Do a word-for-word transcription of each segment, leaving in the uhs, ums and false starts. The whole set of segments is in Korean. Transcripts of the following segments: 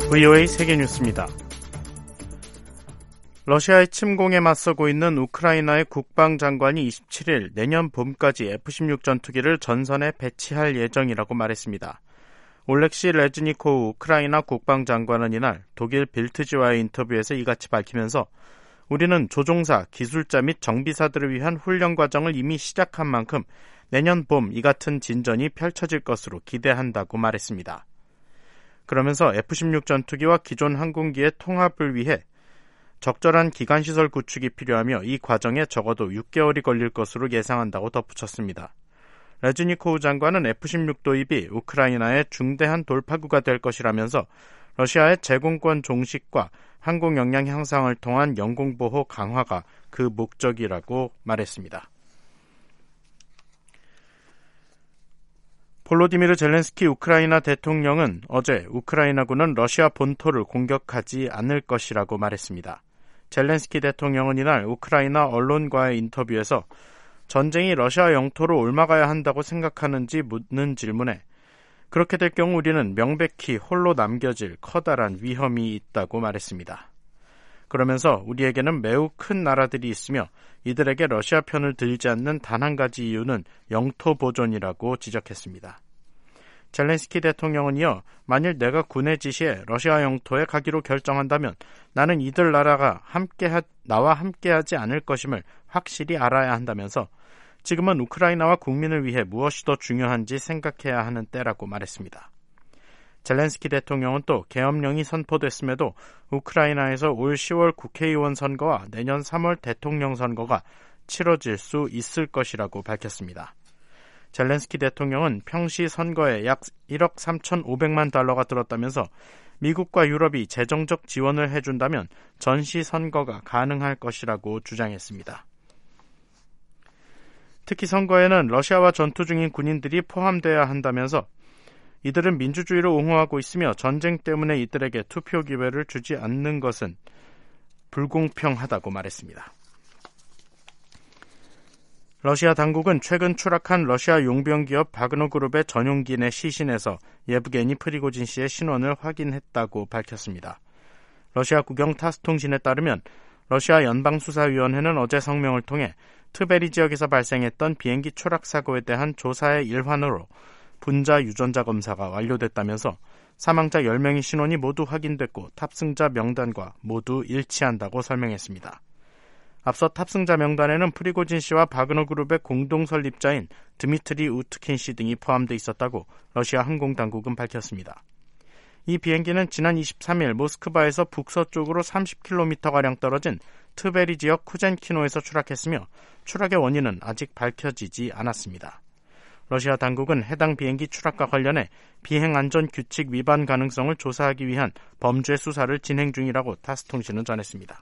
브이오에이 세계뉴스입니다. 러시아의 침공에 맞서고 있는 우크라이나의 국방장관이 이십칠일 내년 봄까지 에프 십육 전투기를 전선에 배치할 예정이라고 말했습니다. 올렉시 레즈니코우 우크라이나 국방장관은 이날 독일 빌트지와의 인터뷰에서 이같이 밝히면서 우리는 조종사, 기술자 및 정비사들을 위한 훈련 과정을 이미 시작한 만큼 내년 봄 이 같은 진전이 펼쳐질 것으로 기대한다고 말했습니다. 그러면서 에프 십육 전투기와 기존 항공기의 통합을 위해 적절한 기관시설 구축이 필요하며 이 과정에 적어도 육 개월이 걸릴 것으로 예상한다고 덧붙였습니다. 레즈니코우 장관은 에프 십육 도입이 우크라이나의 중대한 돌파구가 될 것이라면서 러시아의 제공권 종식과 항공 역량 향상을 통한 영공보호 강화가 그 목적이라고 말했습니다. 볼로디미르 젤렌스키 우크라이나 대통령은 어제 우크라이나군은 러시아 본토를 공격하지 않을 것이라고 말했습니다. 젤렌스키 대통령은 이날 우크라이나 언론과의 인터뷰에서 전쟁이 러시아 영토로 옮아가야 한다고 생각하는지 묻는 질문에 그렇게 될 경우 우리는 명백히 홀로 남겨질 커다란 위험이 있다고 말했습니다. 그러면서 우리에게는 매우 큰 나라들이 있으며 이들에게 러시아 편을 들지 않는 단 한 가지 이유는 영토 보존이라고 지적했습니다. 젤렌스키 대통령은 이어 만일 내가 군의 지시에 러시아 영토에 가기로 결정한다면 나는 이들 나라가 함께하, 나와 함께하지 않을 것임을 확실히 알아야 한다면서 지금은 우크라이나와 국민을 위해 무엇이 더 중요한지 생각해야 하는 때라고 말했습니다. 젤렌스키 대통령은 또 계엄령이 선포됐음에도 우크라이나에서 올 시월 국회의원 선거와 내년 삼월 대통령 선거가 치러질 수 있을 것이라고 밝혔습니다. 젤렌스키 대통령은 평시 선거에 약 일억 삼천오백만 달러가 들었다면서 미국과 유럽이 재정적 지원을 해준다면 전시 선거가 가능할 것이라고 주장했습니다. 특히 선거에는 러시아와 전투 중인 군인들이 포함돼야 한다면서 이들은 민주주의를 옹호하고 있으며 전쟁 때문에 이들에게 투표 기회를 주지 않는 것은 불공평하다고 말했습니다. 러시아 당국은 최근 추락한 러시아 용병기업 바그너그룹의 전용기 내 시신에서 예브게니 프리고진 씨의 신원을 확인했다고 밝혔습니다. 러시아 국영 타스 통신에 따르면 러시아 연방수사위원회는 어제 성명을 통해 트베리 지역에서 발생했던 비행기 추락 사고에 대한 조사의 일환으로 분자 유전자 검사가 완료됐다면서 사망자 열 명의 신원이 모두 확인됐고 탑승자 명단과 모두 일치한다고 설명했습니다. 앞서 탑승자 명단에는 프리고진 씨와 바그너그룹의 공동 설립자인 드미트리 우트킨 씨 등이 포함돼 있었다고 러시아 항공당국은 밝혔습니다. 이 비행기는 지난 이십삼일 모스크바에서 북서쪽으로 삼십 킬로미터가량 떨어진 트베리 지역 쿠젠키노에서 추락했으며 추락의 원인은 아직 밝혀지지 않았습니다. 러시아 당국은 해당 비행기 추락과 관련해 비행안전규칙 위반 가능성을 조사하기 위한 범죄 수사를 진행 중이라고 타스통신은 전했습니다.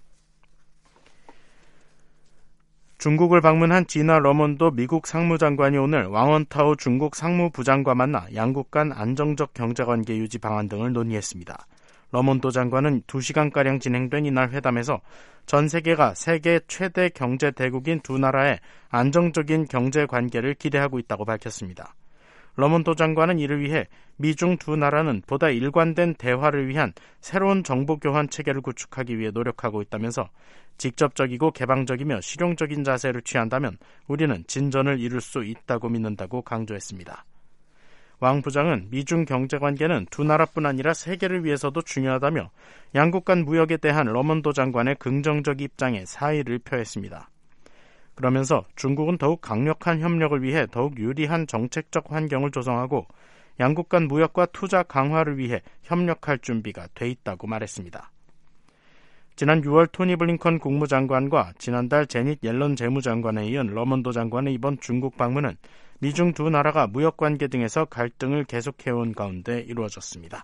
중국을 방문한 지나 러몬도 미국 상무장관이 오늘 왕원타오 중국 상무부장과 만나 양국 간 안정적 경제관계 유지 방안 등을 논의했습니다. 러몬도 장관은 두 시간가량 진행된 이날 회담에서 전 세계가 세계 최대 경제 대국인 두 나라의 안정적인 경제관계를 기대하고 있다고 밝혔습니다. 러몬도 장관은 이를 위해 미중 두 나라는 보다 일관된 대화를 위한 새로운 정보교환 체계를 구축하기 위해 노력하고 있다면서 직접적이고 개방적이며 실용적인 자세를 취한다면 우리는 진전을 이룰 수 있다고 믿는다고 강조했습니다. 왕 부장은 미중 경제관계는 두 나라뿐 아니라 세계를 위해서도 중요하다며 양국 간 무역에 대한 러몬도 장관의 긍정적 입장에 사의를 표했습니다. 그러면서 중국은 더욱 강력한 협력을 위해 더욱 유리한 정책적 환경을 조성하고 양국 간 무역과 투자 강화를 위해 협력할 준비가 돼 있다고 말했습니다. 지난 유월 토니 블링컨 국무장관과 지난달 제닛 옐런 재무장관에 이은 러몬도 장관의 이번 중국 방문은 미중 두 나라가 무역관계 등에서 갈등을 계속해온 가운데 이루어졌습니다.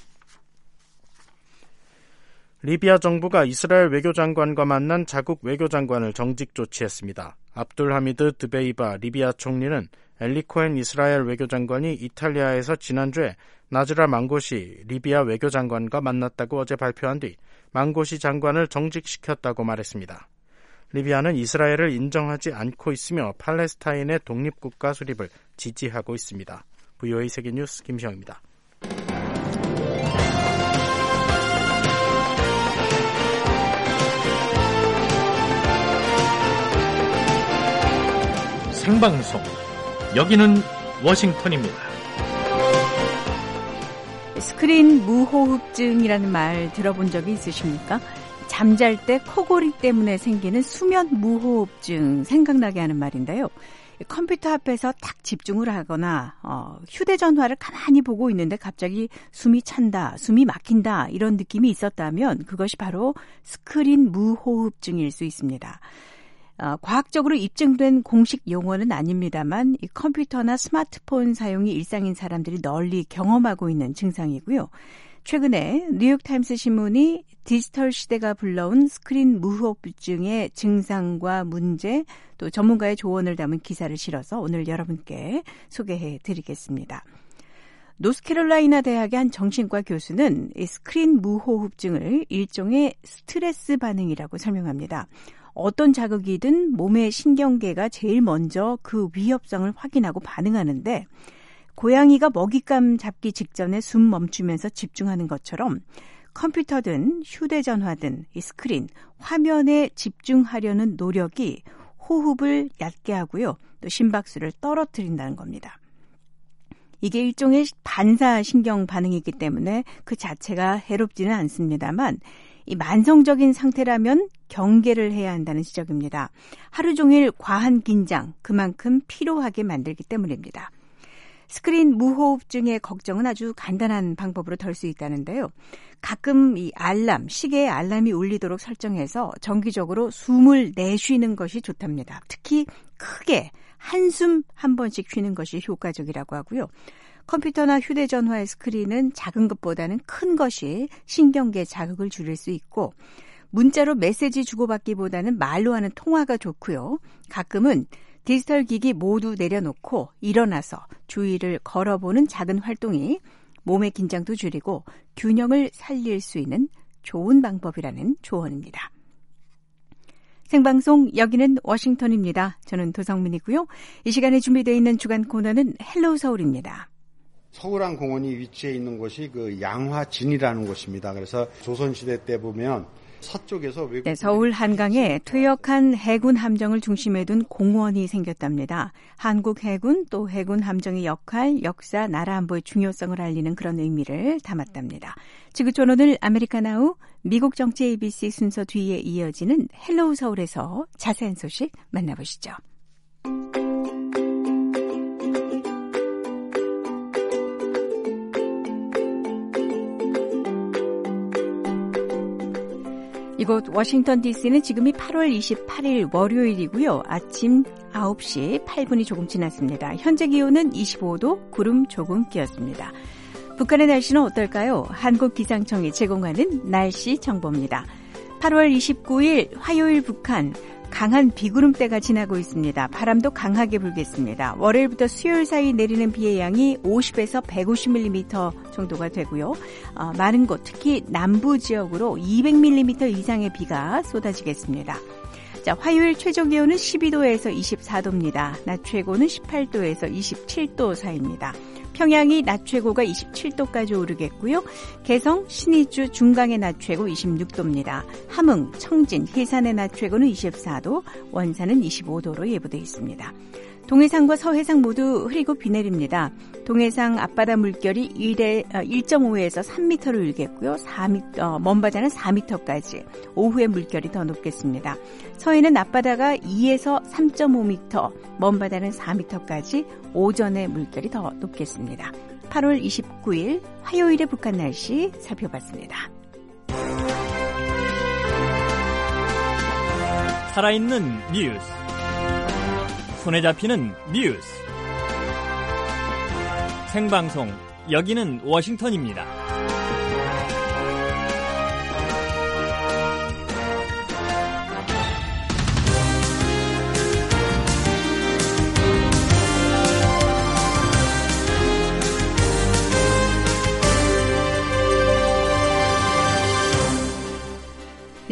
리비아 정부가 이스라엘 외교장관과 만난 자국 외교장관을 정직 조치했습니다. 압둘 하미드 드베이바 리비아 총리는 엘리 코헨 이스라엘 외교장관이 이탈리아에서 지난주에 나즈라 망고시 리비아 외교장관과 만났다고 어제 발표한 뒤 망고시 장관을 정직시켰다고 말했습니다. 리비아는 이스라엘을 인정하지 않고 있으며 팔레스타인의 독립국가 수립을 지지하고 있습니다. 브이오에이 세계뉴스 김시영입니다. 생방송. 여기는 워싱턴입니다. 스크린 무호흡증이라는 말 들어본 적이 있으십니까? 잠잘 때 코골이 때문에 생기는 수면 무호흡증 생각나게 하는 말인데요. 컴퓨터 앞에서 딱 집중을 하거나 어, 휴대전화를 가만히 보고 있는데 갑자기 숨이 찬다, 숨이 막힌다 이런 느낌이 있었다면 그것이 바로 스크린 무호흡증일 수 있습니다. 어, 과학적으로 입증된 공식 용어는 아닙니다만 이 컴퓨터나 스마트폰 사용이 일상인 사람들이 널리 경험하고 있는 증상이고요. 최근에 뉴욕타임스 신문이 디지털 시대가 불러온 스크린 무호흡증의 증상과 문제 또 전문가의 조언을 담은 기사를 실어서 오늘 여러분께 소개해 드리겠습니다. 노스캐롤라이나 대학의 한 정신과 교수는 이 스크린 무호흡증을 일종의 스트레스 반응이라고 설명합니다. 어떤 자극이든 몸의 신경계가 제일 먼저 그 위협성을 확인하고 반응하는데 고양이가 먹잇감 잡기 직전에 숨 멈추면서 집중하는 것처럼 컴퓨터든 휴대전화든 이 스크린, 화면에 집중하려는 노력이 호흡을 얕게 하고요. 또 심박수를 떨어뜨린다는 겁니다. 이게 일종의 반사신경 반응이기 때문에 그 자체가 해롭지는 않습니다만 이 만성적인 상태라면 경계를 해야 한다는 지적입니다. 하루 종일 과한 긴장, 그만큼 피로하게 만들기 때문입니다. 스크린 무호흡증의 걱정은 아주 간단한 방법으로 덜 수 있다는데요. 가끔 이 알람, 시계의 알람이 울리도록 설정해서 정기적으로 숨을 내쉬는 것이 좋답니다. 특히 크게 한숨 한 번씩 쉬는 것이 효과적이라고 하고요. 컴퓨터나 휴대전화의 스크린은 작은 것보다는 큰 것이 신경계 자극을 줄일 수 있고 문자로 메시지 주고받기보다는 말로 하는 통화가 좋고요. 가끔은 디지털 기기 모두 내려놓고 일어나서 주위를 걸어보는 작은 활동이 몸의 긴장도 줄이고 균형을 살릴 수 있는 좋은 방법이라는 조언입니다. 생방송 여기는 워싱턴입니다. 저는 도성민이고요. 이 시간에 준비되어 있는 주간 코너는 헬로우 서울입니다. 서울항 공원이 위치해 있는 곳이 그 양화진이라는 곳입니다. 그래서 조선시대 때 보면 서쪽에서 외국 네, 서울 한강에 퇴역한 해군 함정을 중심에 둔 공원이 생겼답니다. 한국 해군 또 해군 함정의 역할, 역사, 나라 안보의 중요성을 알리는 그런 의미를 담았답니다. 지구촌 오늘 아메리카나우 미국 정치 에이비씨 순서 뒤에 이어지는 헬로우 서울에서 자세한 소식 만나보시죠. 이곳 워싱턴 디씨는 지금이 팔월 이십팔일 월요일이고요. 아침 아홉 시 팔 분이 조금 지났습니다. 현재 기온은 이십오 도, 구름 조금 끼었습니다. 북한의 날씨는 어떨까요? 한국기상청이 제공하는 날씨 정보입니다. 팔월 이십구일 화요일 북한 강한 비구름대가 지나고 있습니다. 바람도 강하게 불겠습니다. 월요일부터 수요일 사이 내리는 비의 양이 오십에서 백오십 밀리미터 정도가 되고요. 어, 많은 곳, 특히 남부 지역으로 이백 밀리미터 이상의 비가 쏟아지겠습니다. 자, 화요일 최저 기온은 십이 도에서 이십사 도입니다. 낮 최고는 십팔 도에서 이십칠 도 사이입니다. 평양이 낮 최고가 이십칠 도까지 오르겠고요. 개성, 신의주, 중강의 낮 최고 이십육 도입니다. 함흥, 청진, 해산의 낮 최고는 이십사 도, 원산은 이십오 도로 예보되어 있습니다. 동해상과 서해상 모두 흐리고 비 내립니다. 동해상 앞바다 물결이 일 점 오에서 삼 미터로 일겠고요. 사 미터, 먼바다는 사 미터까지. 오후에 물결이 더 높겠습니다. 서해는 앞바다가 이에서 삼 점 오 미터, 먼바다는 사 미터까지. 오전에 물결이 더 높겠습니다. 팔월 이십구일 화요일의 북한 날씨 살펴봤습니다. 살아있는 뉴스, 손에 잡히는 뉴스, 생방송 여기는 워싱턴입니다.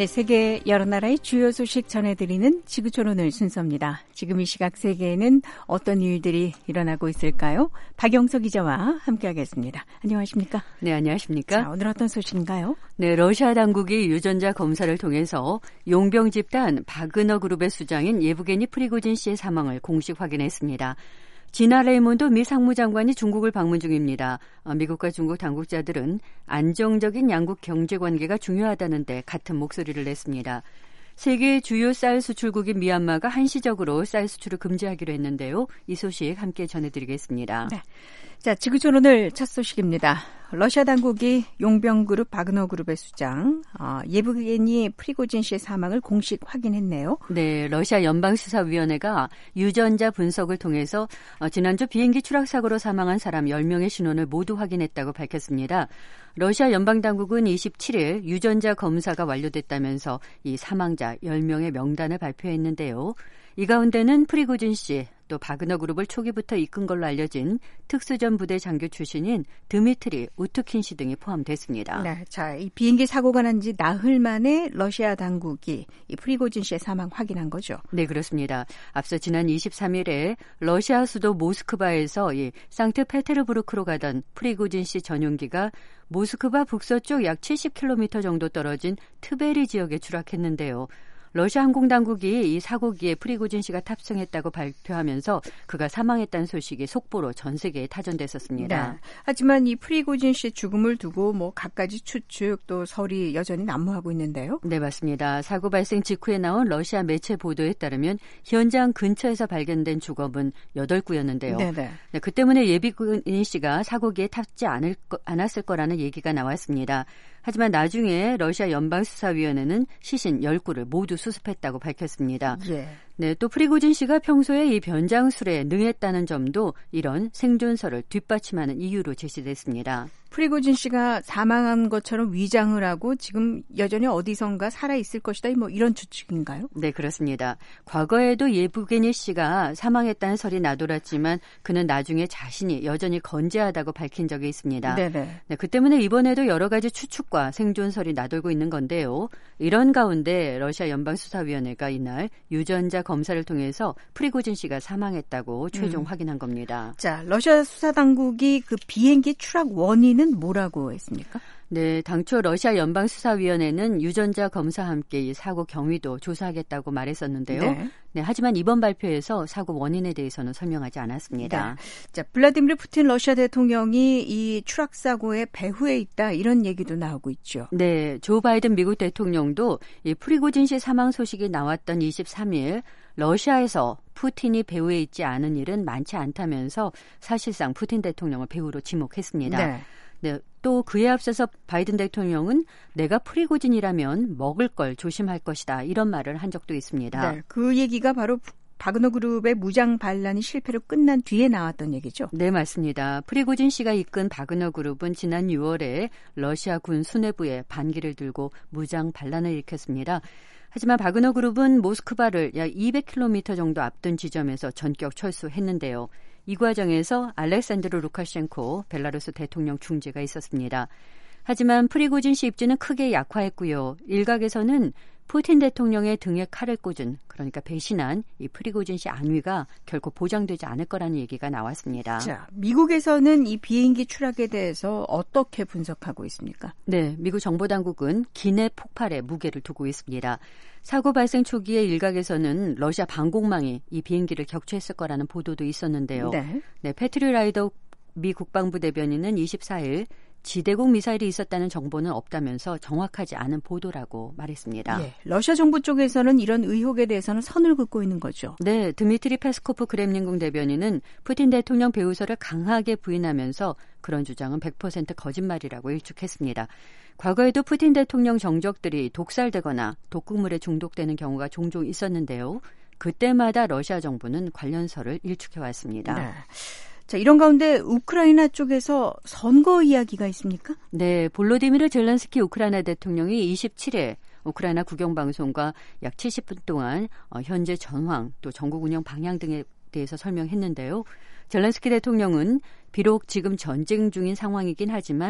네, 세계 여러 나라의 주요 소식 전해드리는 지구촌 오늘 순서입니다. 지금 이 시각 세계에는 어떤 일들이 일어나고 있을까요? 박영석 기자와 함께하겠습니다. 안녕하십니까? 네, 안녕하십니까? 자, 오늘 어떤 소식인가요? 네, 러시아 당국이 유전자 검사를 통해서 용병 집단 바그너 그룹의 수장인 예브게니 프리고진 씨의 사망을 공식 확인했습니다. 지나 레이몬드 미 상무장관이 중국을 방문 중입니다. 미국과 중국 당국자들은 안정적인 양국 경제관계가 중요하다는데 같은 목소리를 냈습니다. 세계 주요 쌀 수출국인 미얀마가 한시적으로 쌀 수출을 금지하기로 했는데요. 이 소식 함께 전해드리겠습니다. 네. 자, 지구촌 오늘 첫 소식입니다. 러시아 당국이 용병그룹 바그너 그룹의 수장 어, 예브게니 프리고진 씨의 사망을 공식 확인했네요. 네, 러시아 연방수사위원회가 유전자 분석을 통해서 어, 지난주 비행기 추락 사고로 사망한 사람 열 명의 신원을 모두 확인했다고 밝혔습니다. 러시아 연방당국은 이십칠일 유전자 검사가 완료됐다면서 이 사망자 열 명의 명단을 발표했는데요. 이 가운데는 프리고진 씨, 또 바그너 그룹을 초기부터 이끈 걸로 알려진 특수전 부대 장교 출신인 드미트리 우트킨 씨 등이 포함됐습니다. 네, 자, 이 비행기 사고가 난 지 나흘 만에 러시아 당국이 이 프리고진 씨의 사망 확인한 거죠. 네, 그렇습니다. 앞서 지난 이십삼일에 러시아 수도 모스크바에서 이 상트페테르부르크로 가던 프리고진 씨 전용기가 모스크바 북서쪽 약 칠십 킬로미터 정도 떨어진 트베리 지역에 추락했는데요. 러시아 항공당국이 이 사고기에 프리고진 씨가 탑승했다고 발표하면서 그가 사망했다는 소식이 속보로 전 세계에 타전됐었습니다. 네. 하지만 이 프리고진 씨의 죽음을 두고 뭐 갖가지 추측 또 설이 여전히 난무하고 있는데요. 네, 맞습니다. 사고 발생 직후에 나온 러시아 매체 보도에 따르면 현장 근처에서 발견된 주검은 여덟 구였는데요. 네네. 네, 그 때문에 예비군 씨가 사고기에 탑지 않을 거, 않았을 거라는 얘기가 나왔습니다. 하지만 나중에 러시아 연방수사위원회는 시신 열 구를 모두 수습했다고 밝혔습니다. 예. 네, 또 프리고진 씨가 평소에 이 변장술에 능했다는 점도 이런 생존설을 뒷받침하는 이유로 제시됐습니다. 프리고진 씨가 사망한 것처럼 위장을 하고 지금 여전히 어디선가 살아있을 것이다. 뭐 이런 추측인가요? 네, 그렇습니다. 과거에도 예브게니 씨가 사망했다는 설이 나돌았지만 그는 나중에 자신이 여전히 건재하다고 밝힌 적이 있습니다. 네네. 네, 그 때문에 이번에도 여러 가지 추측과 생존설이 나돌고 있는 건데요. 이런 가운데 러시아 연방수사위원회가 이날 유전자 검사를 통해서 프리고진 씨가 사망했다고 최종 음. 확인한 겁니다. 자, 러시아 수사당국이 그 비행기 추락 원인은 뭐라고 했습니까? 네, 당초 러시아 연방수사위원회는 유전자 검사와 함께 이 사고 경위도 조사하겠다고 말했었는데요. 네. 네, 하지만 이번 발표에서 사고 원인에 대해서는 설명하지 않았습니다. 네. 자, 블라디미르 푸틴 러시아 대통령이 이 추락 사고의 배후에 있다 이런 얘기도 나오고 있죠. 네, 조 바이든 미국 대통령도 이 프리고진 씨 사망 소식이 나왔던 이십삼일 러시아에서 푸틴이 배후에 있지 않은 일은 많지 않다면서 사실상 푸틴 대통령을 배후로 지목했습니다. 네. 네, 또 그에 앞서서 바이든 대통령은 내가 프리고진이라면 먹을 걸 조심할 것이다 이런 말을 한 적도 있습니다. 네, 그 얘기가 바로 바그너 그룹의 무장 반란이 실패로 끝난 뒤에 나왔던 얘기죠. 네, 맞습니다. 프리고진 씨가 이끈 바그너 그룹은 지난 유월에 러시아 군 수뇌부에 반기를 들고 무장 반란을 일으켰습니다. 하지만 바그너 그룹은 모스크바를 약 이백 킬로미터 정도 앞둔 지점에서 전격 철수했는데요. 이 과정에서 알렉산드르 루카셴코 벨라루스 대통령 중재가 있었습니다. 하지만 프리고진 씨 입지는 크게 약화했고요. 일각에서는 푸틴 대통령의 등에 칼을 꽂은, 그러니까 배신한 이 프리고진 씨 안위가 결코 보장되지 않을 거라는 얘기가 나왔습니다. 자, 미국에서는 이 비행기 추락에 대해서 어떻게 분석하고 있습니까? 네, 미국 정보당국은 기내 폭발에 무게를 두고 있습니다. 사고 발생 초기에 일각에서는 러시아 방공망이 이 비행기를 격추했을 거라는 보도도 있었는데요. 네. 네, 패트리 라이더 미 국방부 대변인은 이십사일 지대공 미사일이 있었다는 정보는 없다면서 정확하지 않은 보도라고 말했습니다. 예, 러시아 정부 쪽에서는 이런 의혹에 대해서는 선을 긋고 있는 거죠. 네, 드미트리 페스코프 크렘린궁 대변인은 푸틴 대통령 배후설을 강하게 부인하면서 그런 주장은 백 퍼센트 거짓말이라고 일축했습니다. 과거에도 푸틴 대통령 정적들이 독살되거나 독극물에 중독되는 경우가 종종 있었는데요. 그때마다 러시아 정부는 관련설을 일축해왔습니다. 네. 자, 이런 가운데 우크라이나 쪽에서 선거 이야기가 있습니까? 네, 볼로디미르 젤렌스키 우크라이나 대통령이 이십칠일 우크라이나 국영방송과 약 칠십 분 동안 현재 전황 또 전국 운영 방향 등에 대해서 설명했는데요. 젤렌스키 대통령은 비록 지금 전쟁 중인 상황이긴 하지만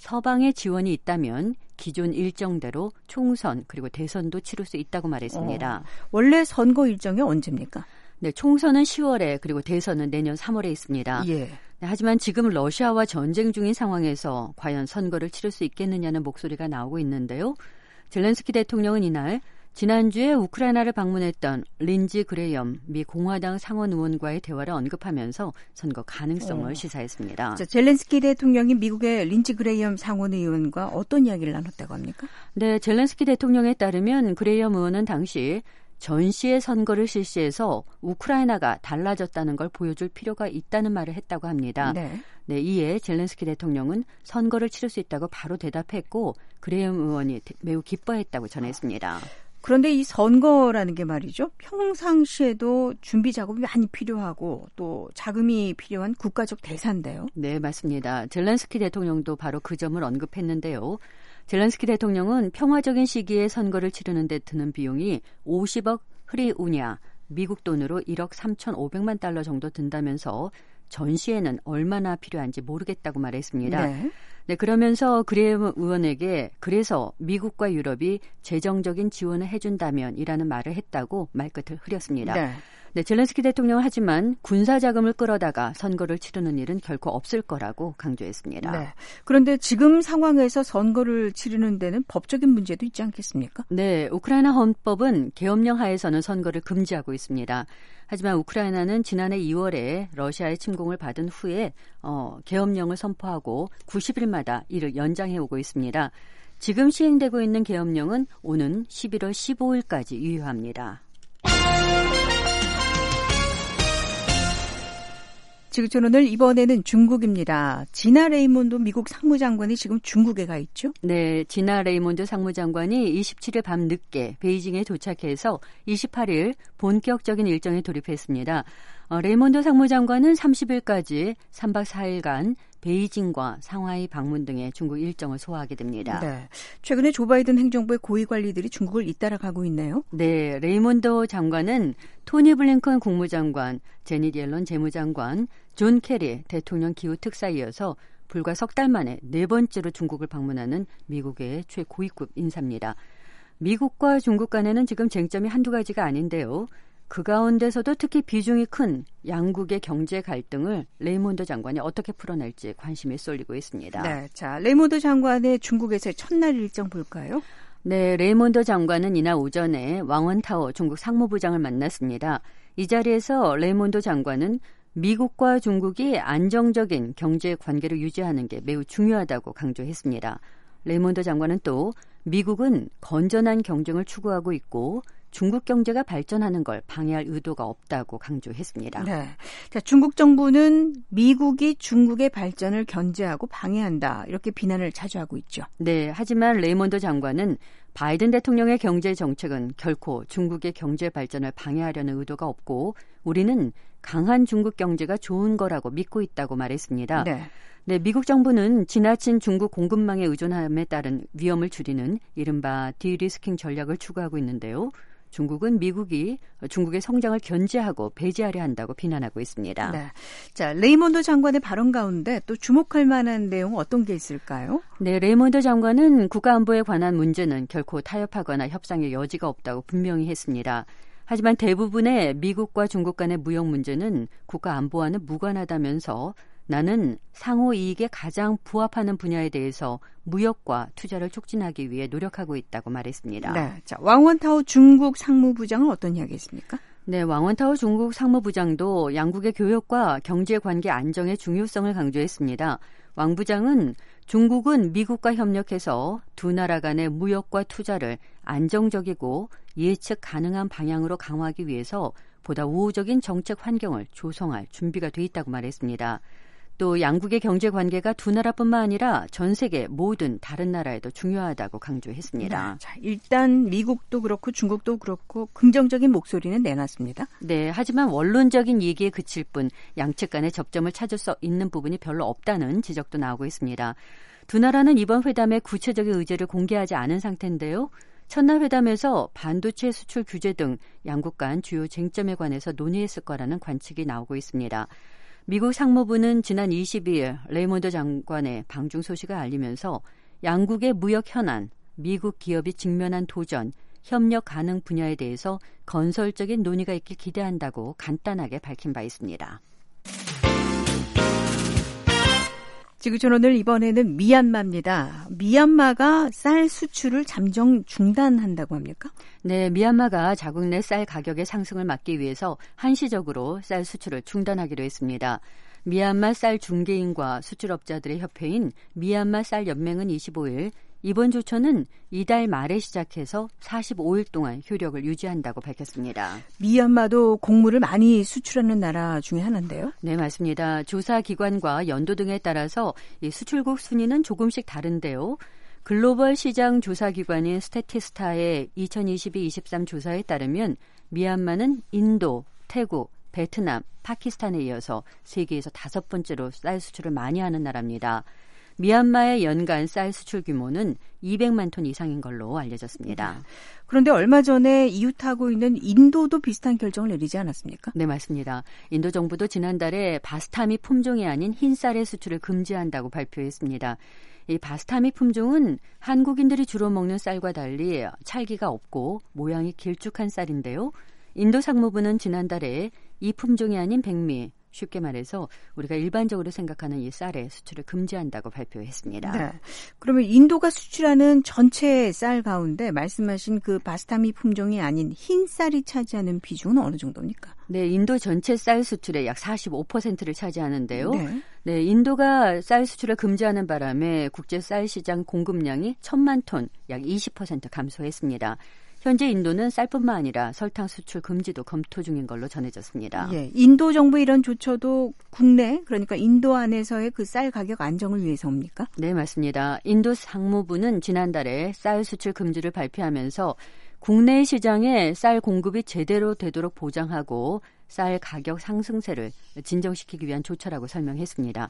서방의 지원이 있다면 기존 일정대로 총선 그리고 대선도 치를 수 있다고 말했습니다. 어, 원래 선거 일정이 언제입니까? 네, 총선은 시월에 그리고 대선은 내년 삼월에 있습니다. 예. 네, 하지만 지금 러시아와 전쟁 중인 상황에서 과연 선거를 치를 수 있겠느냐는 목소리가 나오고 있는데요. 젤렌스키 대통령은 이날 지난주에 우크라이나를 방문했던 린지 그레이엄 미 공화당 상원 의원과의 대화를 언급하면서 선거 가능성을 어. 시사했습니다. 자, 젤렌스키 대통령이 미국의 린지 그레이엄 상원 의원과 어떤 이야기를 나눴다고 합니까? 네, 젤렌스키 대통령에 따르면 그레이엄 의원은 당시 전시의 선거를 실시해서 우크라이나가 달라졌다는 걸 보여줄 필요가 있다는 말을 했다고 합니다. 네. 네, 이에 젤렌스키 대통령은 선거를 치를 수 있다고 바로 대답했고 그레이엄 의원이 매우 기뻐했다고 전했습니다. 그런데 이 선거라는 게 말이죠. 평상시에도 준비 작업이 많이 필요하고 또 자금이 필요한 국가적 대사인데요. 네, 맞습니다. 젤렌스키 대통령도 바로 그 점을 언급했는데요. 젤렌스키 대통령은 평화적인 시기에 선거를 치르는 데 드는 비용이 오십억 흐리우냐, 미국 돈으로 일억 삼천오백만 달러 정도 든다면서 전시에는 얼마나 필요한지 모르겠다고 말했습니다. 네. 네, 그러면서 그레이엄 의원에게 그래서 미국과 유럽이 재정적인 지원을 해준다면이라는 말을 했다고 말끝을 흐렸습니다. 네. 네, 젤렌스키 대통령은 하지만 군사 자금을 끌어다가 선거를 치르는 일은 결코 없을 거라고 강조했습니다. 네. 그런데 지금 상황에서 선거를 치르는 데는 법적인 문제도 있지 않겠습니까? 네, 우크라이나 헌법은 계엄령 하에서는 선거를 금지하고 있습니다. 하지만 우크라이나는 지난해 이월에 러시아의 침공을 받은 후에 어, 계엄령을 선포하고 구십 일마다 이를 연장해 오고 있습니다. 지금 시행되고 있는 계엄령은 오는 십일월 십오일까지 유효합니다. 지구촌 오늘 이번에는 중국입니다. 지나 레이몬드 미국 상무장관이 지금 중국에 가 있죠? 네, 지나 레이몬드 상무장관이 이십칠일 밤 늦게 베이징에 도착해서 이십팔일 본격적인 일정에 돌입했습니다. 어, 레이몬드 상무장관은 삼십일까지 삼박 사일간 베이징과 상하이 방문 등의 중국 일정을 소화하게 됩니다. 네, 최근에 조 바이든 행정부의 고위 관리들이 중국을 잇따라 가고 있네요. 네, 레이몬드 장관은 토니 블링컨 국무장관, 제닛 옐런 재무장관, 존 케리 대통령 기후특사에 이어서 불과 석 달 만에 네 번째로 중국을 방문하는 미국의 최고위급 인사입니다. 미국과 중국 간에는 지금 쟁점이 한두 가지가 아닌데요. 그 가운데서도 특히 비중이 큰 양국의 경제 갈등을 레이몬드 장관이 어떻게 풀어낼지 관심이 쏠리고 있습니다. 네, 자 레이몬드 장관의 중국에서의 첫날 일정 볼까요? 네, 레이몬드 장관은 이날 오전에 왕원타워 중국 상무부장을 만났습니다. 이 자리에서 레이몬드 장관은 미국과 중국이 안정적인 경제 관계를 유지하는 게 매우 중요하다고 강조했습니다. 레이몬드 장관은 또 미국은 건전한 경쟁을 추구하고 있고 중국 경제가 발전하는 걸 방해할 의도가 없다고 강조했습니다. 네, 자, 중국 정부는 미국이 중국의 발전을 견제하고 방해한다 이렇게 비난을 자주 하고 있죠. 네, 하지만 레이몬드 장관은 바이든 대통령의 경제 정책은 결코 중국의 경제 발전을 방해하려는 의도가 없고 우리는 강한 중국 경제가 좋은 거라고 믿고 있다고 말했습니다. 네. 네, 미국 정부는 지나친 중국 공급망에 의존함에 따른 위험을 줄이는 이른바 디리스킹 전략을 추구하고 있는데요. 중국은 미국이 중국의 성장을 견제하고 배제하려 한다고 비난하고 있습니다. 네. 자, 레이몬드 장관의 발언 가운데 또 주목할 만한 내용 어떤 게 있을까요? 네, 레이몬드 장관은 국가안보에 관한 문제는 결코 타협하거나 협상의 여지가 없다고 분명히 했습니다. 하지만 대부분의 미국과 중국 간의 무역 문제는 국가안보와는 무관하다면서 나는 상호 이익에 가장 부합하는 분야에 대해서 무역과 투자를 촉진하기 위해 노력하고 있다고 말했습니다. 네, 자, 왕원타오 중국 상무부장은 어떤 이야기했습니까? 네, 왕원타오 중국 상무부장도 양국의 교역과 경제관계 안정의 중요성을 강조했습니다. 왕 부장은 중국은 미국과 협력해서 두 나라 간의 무역과 투자를 안정적이고 예측 가능한 방향으로 강화하기 위해서 보다 우호적인 정책 환경을 조성할 준비가 돼 있다고 말했습니다. 또 양국의 경제관계가 두 나라뿐만 아니라 전 세계 모든 다른 나라에도 중요하다고 강조했습니다. 네, 자, 일단 미국도 그렇고 중국도 그렇고 긍정적인 목소리는 내놨습니다. 네, 하지만 원론적인 얘기에 그칠 뿐 양측 간의 접점을 찾을 수 있는 부분이 별로 없다는 지적도 나오고 있습니다. 두 나라는 이번 회담의 구체적인 의제를 공개하지 않은 상태인데요. 첫날 회담에서 반도체 수출 규제 등 양국 간 주요 쟁점에 관해서 논의했을 거라는 관측이 나오고 있습니다. 미국 상무부는 지난 이십이일 레이몬드 장관의 방중 소식을 알리면서 양국의 무역 현안, 미국 기업이 직면한 도전, 협력 가능 분야에 대해서 건설적인 논의가 있길 기대한다고 간단하게 밝힌 바 있습니다. 지구촌 오늘 이번에는 미얀마입니다. 미얀마가 쌀 수출을 잠정 중단한다고 합니까? 네, 미얀마가 자국 내 쌀 가격의 상승을 막기 위해서 한시적으로 쌀 수출을 중단하기로 했습니다. 미얀마 쌀 중개인과 수출업자들의 협회인 미얀마 쌀 연맹은 이십오일 이번 조처는 이달 말에 시작해서 사십오일 동안 효력을 유지한다고 밝혔습니다. 미얀마도 곡물을 많이 수출하는 나라 중에 하나인데요? 네, 맞습니다. 조사기관과 연도 등에 따라서 이 수출국 순위는 조금씩 다른데요. 글로벌 시장 조사기관인 스태티스타의 이천이십이 이십삼 조사에 따르면 미얀마는 인도, 태국, 베트남, 파키스탄에 이어서 세계에서 다섯 번째로 쌀 수출을 많이 하는 나라입니다. 미얀마의 연간 쌀 수출 규모는 이백만 톤 이상인 걸로 알려졌습니다. 그런데 얼마 전에 이웃하고 있는 인도도 비슷한 결정을 내리지 않았습니까? 네, 맞습니다. 인도 정부도 지난달에 바스타미 품종이 아닌 흰 쌀의 수출을 금지한다고 발표했습니다. 이 바스타미 품종은 한국인들이 주로 먹는 쌀과 달리 찰기가 없고 모양이 길쭉한 쌀인데요. 인도 상무부는 지난달에 이 품종이 아닌 백미, 쉽게 말해서 우리가 일반적으로 생각하는 이 쌀의 수출을 금지한다고 발표했습니다. 네. 그러면 인도가 수출하는 전체 쌀 가운데 말씀하신 그 바스타미 품종이 아닌 흰 쌀이 차지하는 비중은 어느 정도입니까? 네, 인도 전체 쌀 수출의 약 사십오 퍼센트를 차지하는데요. 네. 네, 인도가 쌀 수출을 금지하는 바람에 국제 쌀 시장 공급량이 천만 톤, 약 이십 퍼센트 감소했습니다. 현재 인도는 쌀뿐만 아니라 설탕 수출 금지도 검토 중인 걸로 전해졌습니다. 예, 인도 정부의 이런 조처도 국내, 그러니까 인도 안에서의 그 쌀 가격 안정을 위해서입니까? 네, 맞습니다. 인도 상무부는 지난달에 쌀 수출 금지를 발표하면서 국내 시장에 쌀 공급이 제대로 되도록 보장하고 쌀 가격 상승세를 진정시키기 위한 조처라고 설명했습니다.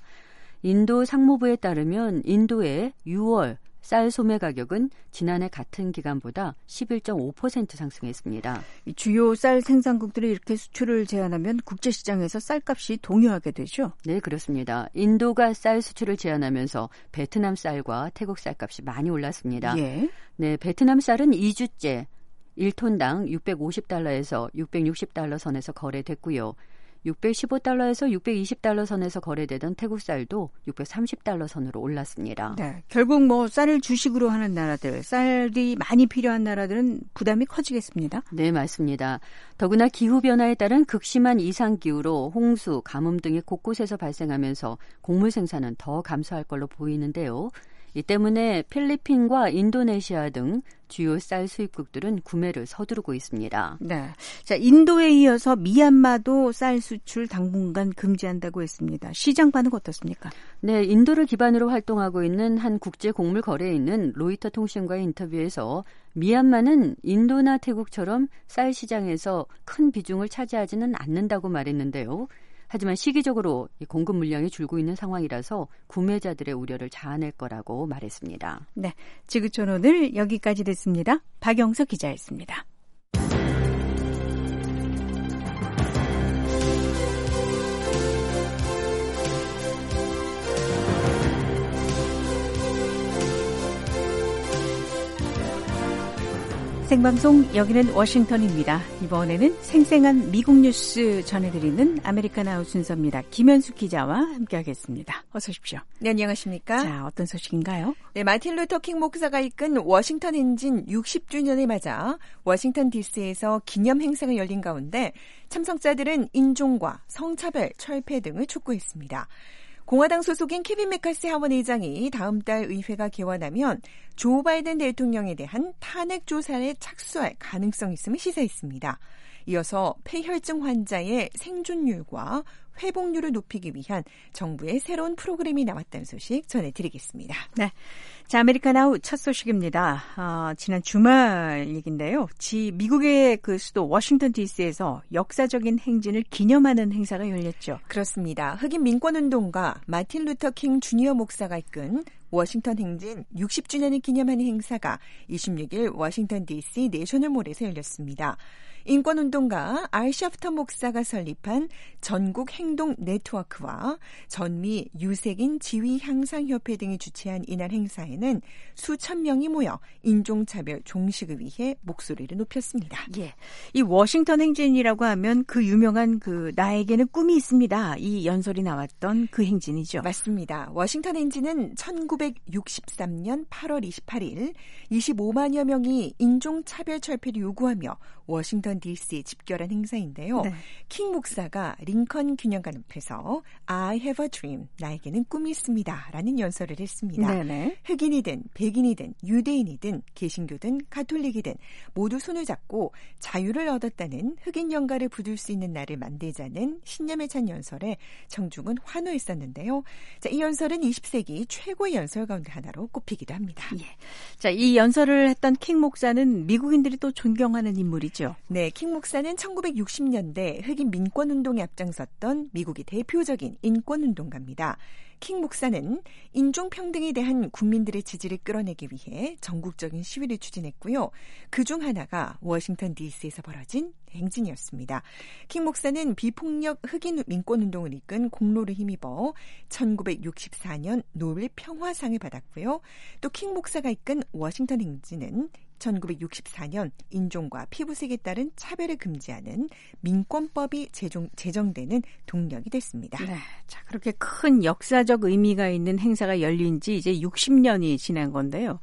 인도 상무부에 따르면 인도의 유월 쌀 소매 가격은 지난해 같은 기간보다 십일 점 오 퍼센트 상승했습니다. 주요 쌀 생산국들이 이렇게 수출을 제한하면 국제시장에서 쌀값이 동요하게 되죠? 네, 그렇습니다. 인도가 쌀 수출을 제한하면서 베트남 쌀과 태국 쌀값이 많이 올랐습니다. 예. 네, 베트남 쌀은 이 주째 일 톤당 육백오십 달러에서 육백육십 달러 선에서 거래됐고요. 육백십오 달러에서 육백이십 달러 선에서 거래되던 태국 쌀도 육백삼십 달러 선으로 올랐습니다. 네, 결국 뭐 쌀을 주식으로 하는 나라들, 쌀이 많이 필요한 나라들은 부담이 커지겠습니다. 네, 맞습니다. 더구나 기후변화에 따른 극심한 이상기후로 홍수, 가뭄 등이 곳곳에서 발생하면서 곡물 생산은 더 감소할 걸로 보이는데요. 이 때문에 필리핀과 인도네시아 등 주요 쌀 수입국들은 구매를 서두르고 있습니다. 네, 자 인도에 이어서 미얀마도 쌀 수출 당분간 금지한다고 했습니다. 시장 반응 어떻습니까? 네, 인도를 기반으로 활동하고 있는 한 국제 곡물 거래에 있는 로이터 통신과의 인터뷰에서 미얀마는 인도나 태국처럼 쌀 시장에서 큰 비중을 차지하지는 않는다고 말했는데요. 하지만 시기적으로 공급 물량이 줄고 있는 상황이라서 구매자들의 우려를 자아낼 거라고 말했습니다. 네, 지구촌 오늘 여기까지 됐습니다. 박영석 기자였습니다. 생방송 여기는 워싱턴입니다. 이번에는 생생한 미국 뉴스 전해드리는 아메리카나우 순서입니다. 김현숙 기자와 함께하겠습니다. 어서 오십시오. 네, 안녕하십니까? 자, 어떤 소식인가요? 네, 마틴 루터 킹 목사가 이끈 워싱턴 행진 육십 주년을 맞아 워싱턴 디씨에서 기념 행사가 열린 가운데 참석자들은 인종과 성차별, 철폐 등을 촉구했습니다. 공화당 소속인 케빈 메카시 하원 의장이 다음 달 의회가 개원하면 조 바이든 대통령에 대한 탄핵 조사에 착수할 가능성이 있음을 시사했습니다. 이어서 폐혈증 환자의 생존율과 회복률을 높이기 위한 정부의 새로운 프로그램이 나왔다는 소식 전해드리겠습니다. 네, 자 아메리카나우 첫 소식입니다. 아, 지난 주말 얘기인데요. 지 미국의 그 수도 워싱턴 디씨에서 역사적인 행진을 기념하는 행사가 열렸죠. 그렇습니다. 흑인 민권운동가 마틴 루터 킹 주니어 목사가 이끈 워싱턴 행진 육십 주년을 기념하는 행사가 이십육 일 워싱턴 디씨 내셔널몰에서 열렸습니다. 인권운동가 알 샤프턴 목사가 설립한 전국 행동 네트워크와 전미 유색인 지위 향상 협회 등이 주최한 이날 행사에는 수천 명이 모여 인종차별 종식을 위해 목소리를 높였습니다. 예, 이 워싱턴 행진이라고 하면 그 유명한 그 나에게는 꿈이 있습니다. 이 연설이 나왔던 그 행진이죠. 맞습니다. 워싱턴 행진은 천구백육십삼 년 팔월 이십팔일 이십오만여 명이 인종차별 철폐를 요구하며 워싱턴 디씨에 집결한 행사인데요. 네. 킹 목사가 링컨 균형관 앞에서 I have a dream, 나에게는 꿈이 있습니다 라는 연설을 했습니다. 네네. 흑인이든 백인이든 유대인이든 개신교든 가톨릭이든 모두 손을 잡고 자유를 얻었다는 흑인 영가를 부를 수 있는 날을 만들자는 신념에 찬 연설에 청중은 환호했었는데요. 자, 이 연설은 이십 세기 최고의 연설 가운데 하나로 꼽히기도 합니다. 예. 자, 이 연설을 했던 킹 목사는 미국인들이 또 존경하는 인물이죠. 네, 킹 목사는 천구백육십 년대 흑인 민권운동에 앞장섰던 미국의 대표적인 인권운동가입니다. 킹 목사는 인종평등에 대한 국민들의 지지를 끌어내기 위해 전국적인 시위를 추진했고요. 그중 하나가 워싱턴 디씨에서 벌어진 행진이었습니다. 킹 목사는 비폭력 흑인 민권운동을 이끈 공로를 힘입어 천구백육십사 년 노벨 평화상을 받았고요. 또 킹 목사가 이끈 워싱턴 행진은 천구백육십사 년 인종과 피부색에 따른 차별을 금지하는 민권법이 제정, 제정되는 동력이 됐습니다. 네, 자, 그렇게 큰 역사적 의미가 있는 행사가 열린 지 이제 육십 년이 지난 건데요.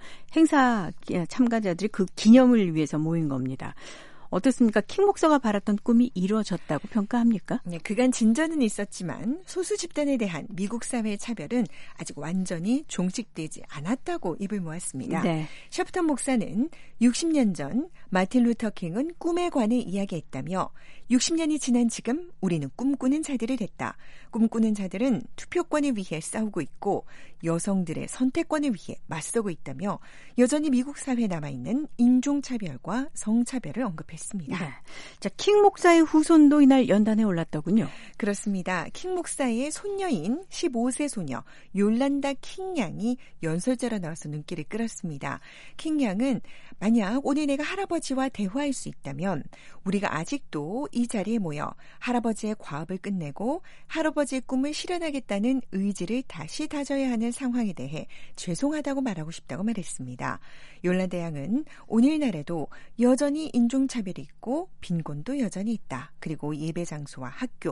행사 참가자들이 그 기념을 위해서 모인 겁니다. 어떻습니까? 킹 목사가 바랐던 꿈이 이루어졌다고 평가합니까? 네, 그간 진전은 있었지만 소수 집단에 대한 미국 사회의 차별은 아직 완전히 종식되지 않았다고 입을 모았습니다. 네. 샤프턴 목사는 육십 년 전 마틴 루터 킹은 꿈에 관해 이야기했다며 육십 년이 지난 지금 우리는 꿈꾸는 자들을 했다. 꿈꾸는 자들은 투표권을 위해 싸우고 있고 여성들의 선택권을 위해 맞서고 있다며 여전히 미국 사회에 남아있는 인종차별과 성차별을 언급했습니다. 네. 자, 킹 목사의 후손도 이날 연단에 올랐더군요. 그렇습니다. 킹 목사의 손녀인 십오 세 소녀 욜란다 킹 양이 연설자로 나와서 눈길을 끌었습니다. 킹 양은 만약 오늘 내가 할아버지와 대화할 수 있다면 우리가 아직도 이 자리에 모여 할아버지의 과업을 끝내고 할아버지의 꿈을 실현하겠다는 의지를 다시 다져야 하는 상황에 대해 죄송하다고 말하고 싶다고 말했습니다. 욜란다 양은 오늘날에도 여전히 인종차별이 있고 빈곤도 여전히 있다. 그리고 예배 장소와 학교,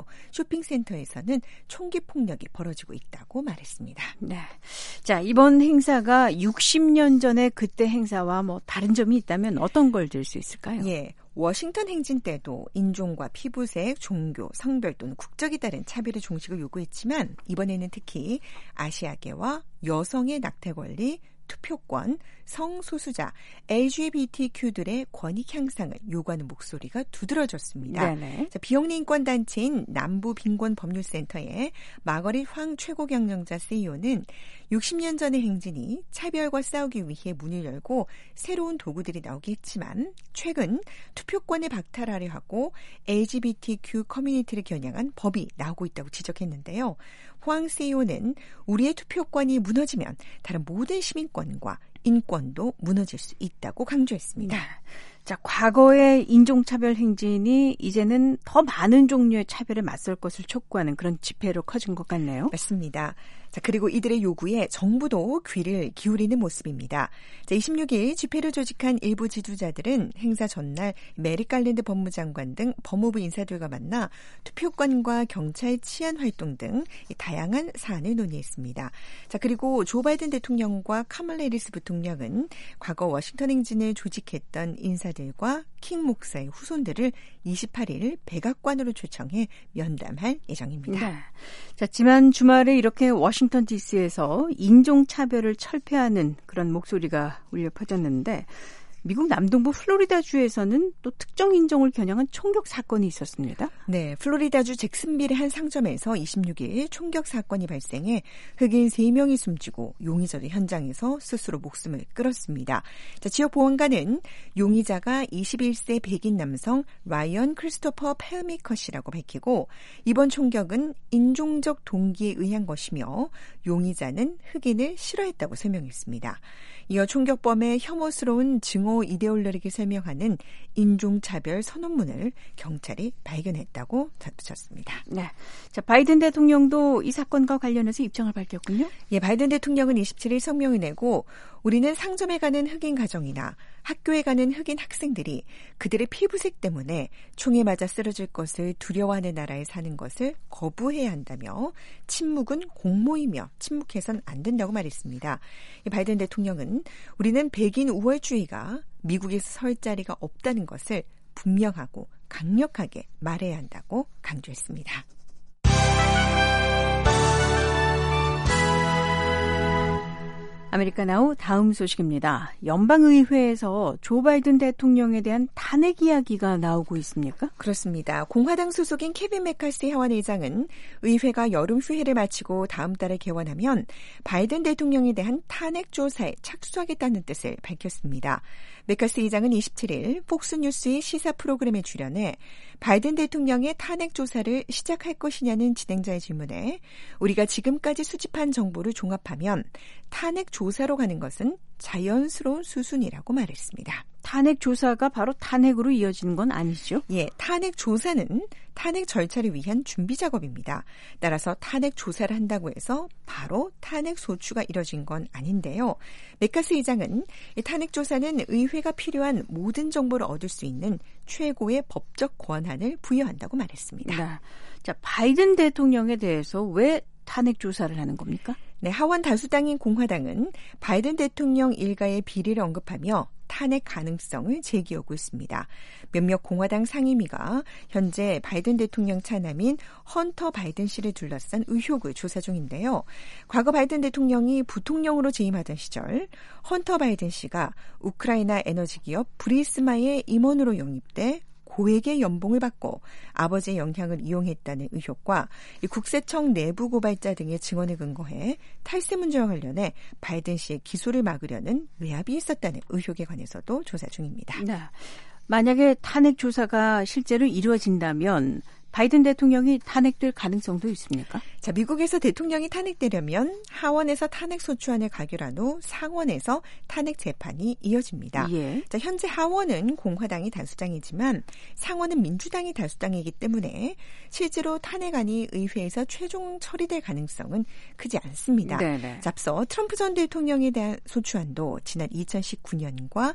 쇼핑센터에서는 총기 폭력이 벌어지고 있다고 말했습니다. 네. 자, 이번 행사가 육십 년 전에 그때 행사와 뭐 다른 점이 있다면 어떤 걸 들 수 있을까요? 예. 워싱턴 행진 때도 인종과 피부색, 종교, 성별 또는 국적에 따른 차별의 종식을 요구했지만 이번에는 특히 아시아계와 여성의 낙태 권리, 투표권, 성소수자, 엘지비티큐들의 권익 향상을 요구하는 목소리가 두드러졌습니다. 자, 비영리 인권단체인 남부빈곤법률센터의 마거릿 황 최고경영자 씨이오는 육십 년 전의 행진이 차별과 싸우기 위해 문을 열고 새로운 도구들이 나오게 했지만 최근 투표권을 박탈하려 하고 엘지비티큐 커뮤니티를 겨냥한 법이 나오고 있다고 지적했는데요. 황 씨이오는 우리의 투표권이 무너지면 다른 모든 시민권과 인권도 무너질 수 있다고 강조했습니다. 네. 자, 과거의 인종차별 행진이 이제는 더 많은 종류의 차별에 맞설 것을 촉구하는 그런 집회로 커진 것 같네요. 맞습니다. 자, 그리고 이들의 요구에 정부도 귀를 기울이는 모습입니다. 자, 이십육 일 집회를 조직한 일부 지도자들은 행사 전날 메릭 갈랜드 법무장관 등 법무부 인사들과 만나 투표권과 경찰 치안 활동 등 다양한 사안을 논의했습니다. 자, 그리고 조 바이든 대통령과 카멀라 해리스 부통령은 과거 워싱턴 행진을 조직했던 인사들과 킹 목사의 후손들을 이십팔 일 백악관으로 초청해 면담할 예정입니다. 네. 자, 지난 주말에 이렇게 워싱턴 디씨에서 인종차별을 철폐하는 그런 목소리가 울려 퍼졌는데 미국 남동부 플로리다주에서는 또 특정 인종을 겨냥한 총격 사건이 있었습니다. 네, 플로리다주 잭슨빌의 한 상점에서 이십육 일 총격 사건이 발생해 흑인 세 명이 숨지고 용의자도 현장에서 스스로 목숨을 끊었습니다. 자, 지역 보안관은 용의자가 이십일 세 백인 남성 라이언 크리스토퍼 펠미컷이라고 밝히고 이번 총격은 인종적 동기에 의한 것이며 용의자는 흑인을 싫어했다고 설명했습니다. 이어 총격범의 혐오스러운 증오 혐오 이데올로기를 설명하는 인종차별 선언문을 경찰이 발견했다고 덧붙였습니다. 네, 자 바이든 대통령도 이 사건과 관련해서 입장을 밝혔군요. 예, 바이든 대통령은 이십칠 일 성명을 내고 우리는 상점에 가는 흑인 가정이나 학교에 가는 흑인 학생들이 그들의 피부색 때문에 총에 맞아 쓰러질 것을 두려워하는 나라에 사는 것을 거부해야 한다며 침묵은 공모이며 침묵해선 안 된다고 말했습니다. 바이든 대통령은 우리는 백인 우월주의가 미국에서 설 자리가 없다는 것을 분명하고 강력하게 말해야 한다고 강조했습니다. 아메리카나우 다음 소식입니다. 연방의회에서 조 바이든 대통령에 대한 탄핵 이야기가 나오고 있습니까? 그렇습니다. 공화당 소속인 케빈 메카시 하원의장은 의회가 여름 휴회를 마치고 다음 달에 개원하면 바이든 대통령에 대한 탄핵 조사에 착수하겠다는 뜻을 밝혔습니다. 메카시 의장은 이십칠 일 폭스뉴스의 시사 프로그램에 출연해 바이든 대통령의 탄핵 조사를 시작할 것이냐는 진행자의 질문에 우리가 지금까지 수집한 정보를 종합하면 탄핵 조사로 가는 것은 자연스러운 수순이라고 말했습니다. 탄핵 조사가 바로 탄핵으로 이어지는 건 아니죠? 예, 탄핵 조사는 탄핵 절차를 위한 준비 작업입니다. 따라서 탄핵 조사를 한다고 해서 바로 탄핵 소추가 이뤄진 건 아닌데요. 메카시 의장은 이 탄핵 조사는 의회가 필요한 모든 정보를 얻을 수 있는 최고의 법적 권한을 부여한다고 말했습니다. 네. 자, 바이든 대통령에 대해서 왜 탄핵 조사를 하는 겁니까? 네, 하원 다수당인 공화당은 바이든 대통령 일가의 비리를 언급하며 탄핵 가능성을 제기하고 있습니다. 몇몇 공화당 상임위가 현재 바이든 대통령 차남인 헌터 바이든 씨를 둘러싼 의혹을 조사 중인데요. 과거 바이든 대통령이 부통령으로 재임하던 시절 헌터 바이든 씨가 우크라이나 에너지 기업 브리스마의 임원으로 영입돼 고액의 연봉을 받고 아버지의 영향을 이용했다는 의혹과 국세청 내부 고발자 등의 증언을 근거해 탈세 문제와 관련해 바이든 씨의 기소를 막으려는 외압이 있었다는 의혹에 관해서도 조사 중입니다. 네. 만약에 탄핵 조사가 실제로 이루어진다면 바이든 대통령이 탄핵될 가능성도 있습니까? 자, 미국에서 대통령이 탄핵되려면 하원에서 탄핵 소추안을 가결한 후 상원에서 탄핵 재판이 이어집니다. 예. 자, 현재 하원은 공화당이 다수당이지만 상원은 민주당이 다수당이기 때문에 실제로 탄핵안이 의회에서 최종 처리될 가능성은 크지 않습니다. 네네. 자, 앞서 트럼프 전 대통령에 대한 소추안도 지난 이천십구 년과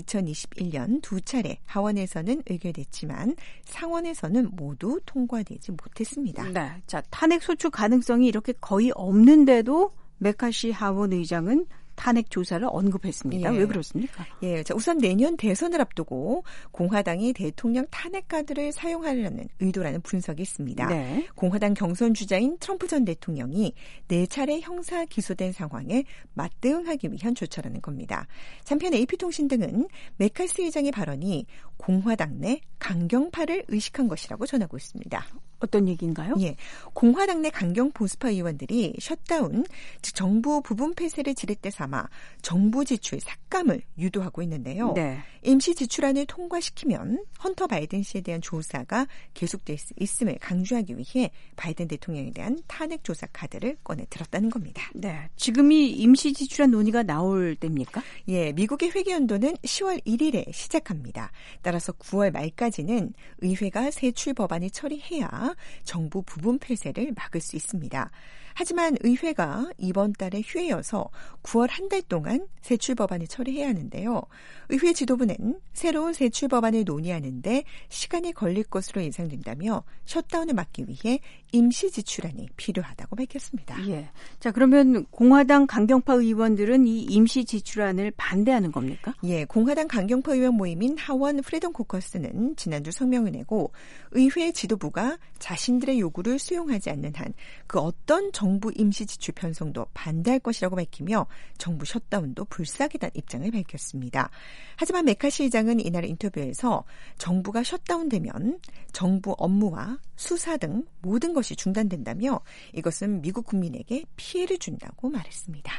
이천이십일 년 두 차례 하원에서는 의결됐지만 상원에서는 모두 통과되지 못했습니다. 네, 자 탄핵 소추 가능성이 이렇게 거의 없는데도 메카시 하원 의장은 탄핵 조사를 언급했습니다. 예. 왜 그렇습니까? 예, 자, 우선 내년 대선을 앞두고 공화당이 대통령 탄핵 카드를 사용하려는 의도라는 분석이 있습니다. 네. 공화당 경선 주자인 트럼프 전 대통령이 네 차례 형사 기소된 상황에 맞대응하기 위한 조처라는 겁니다. 한편 에이피통신 등은 메카시 의장의 발언이 공화당 내 강경파를 의식한 것이라고 전하고 있습니다. 어떤 얘기인가요? 예, 공화당 내 강경 보수파 의원들이 셧다운, 즉 정부 부분 폐쇄를 지렛대 삼아 정부 지출 삭감을 유도하고 있는데요. 네. 임시 지출안을 통과시키면 헌터 바이든 씨에 대한 조사가 계속될 수 있음을 강조하기 위해 바이든 대통령에 대한 탄핵 조사 카드를 꺼내 들었다는 겁니다. 네, 지금이 임시 지출안 논의가 나올 때입니까? 예, 미국의 회계연도는 시월 일일에 시작합니다. 따라서 구월 말까지는 의회가 세출 법안을 처리해야 정부 부분 폐쇄를 막을 수 있습니다. 하지만 의회가 이번 달에 휴회여서 구월 한 달 동안 세출 법안을 처리해야 하는데요. 의회 지도부는 새로운 세출 법안을 논의하는데 시간이 걸릴 것으로 예상된다며 셧다운을 막기 위해 임시 지출안이 필요하다고 밝혔습니다. 예. 자, 그러면 공화당 강경파 의원들은 이 임시 지출안을 반대하는 겁니까? 예, 공화당 강경파 의원 모임인 하원 프리덤 코커스는 지난주 성명을 내고 의회 지도부가 자신들의 요구를 수용하지 않는 한 그 어떤 정부 임시 지출 편성도 반대할 것이라고 밝히며 정부 셧다운도 불사하겠다는 입장을 밝혔습니다. 하지만 메카시 의장은 이날 인터뷰에서 정부가 셧다운되면 정부 업무와 수사 등 모든 것이 중단된다며 이것은 미국 국민에게 피해를 준다고 말했습니다.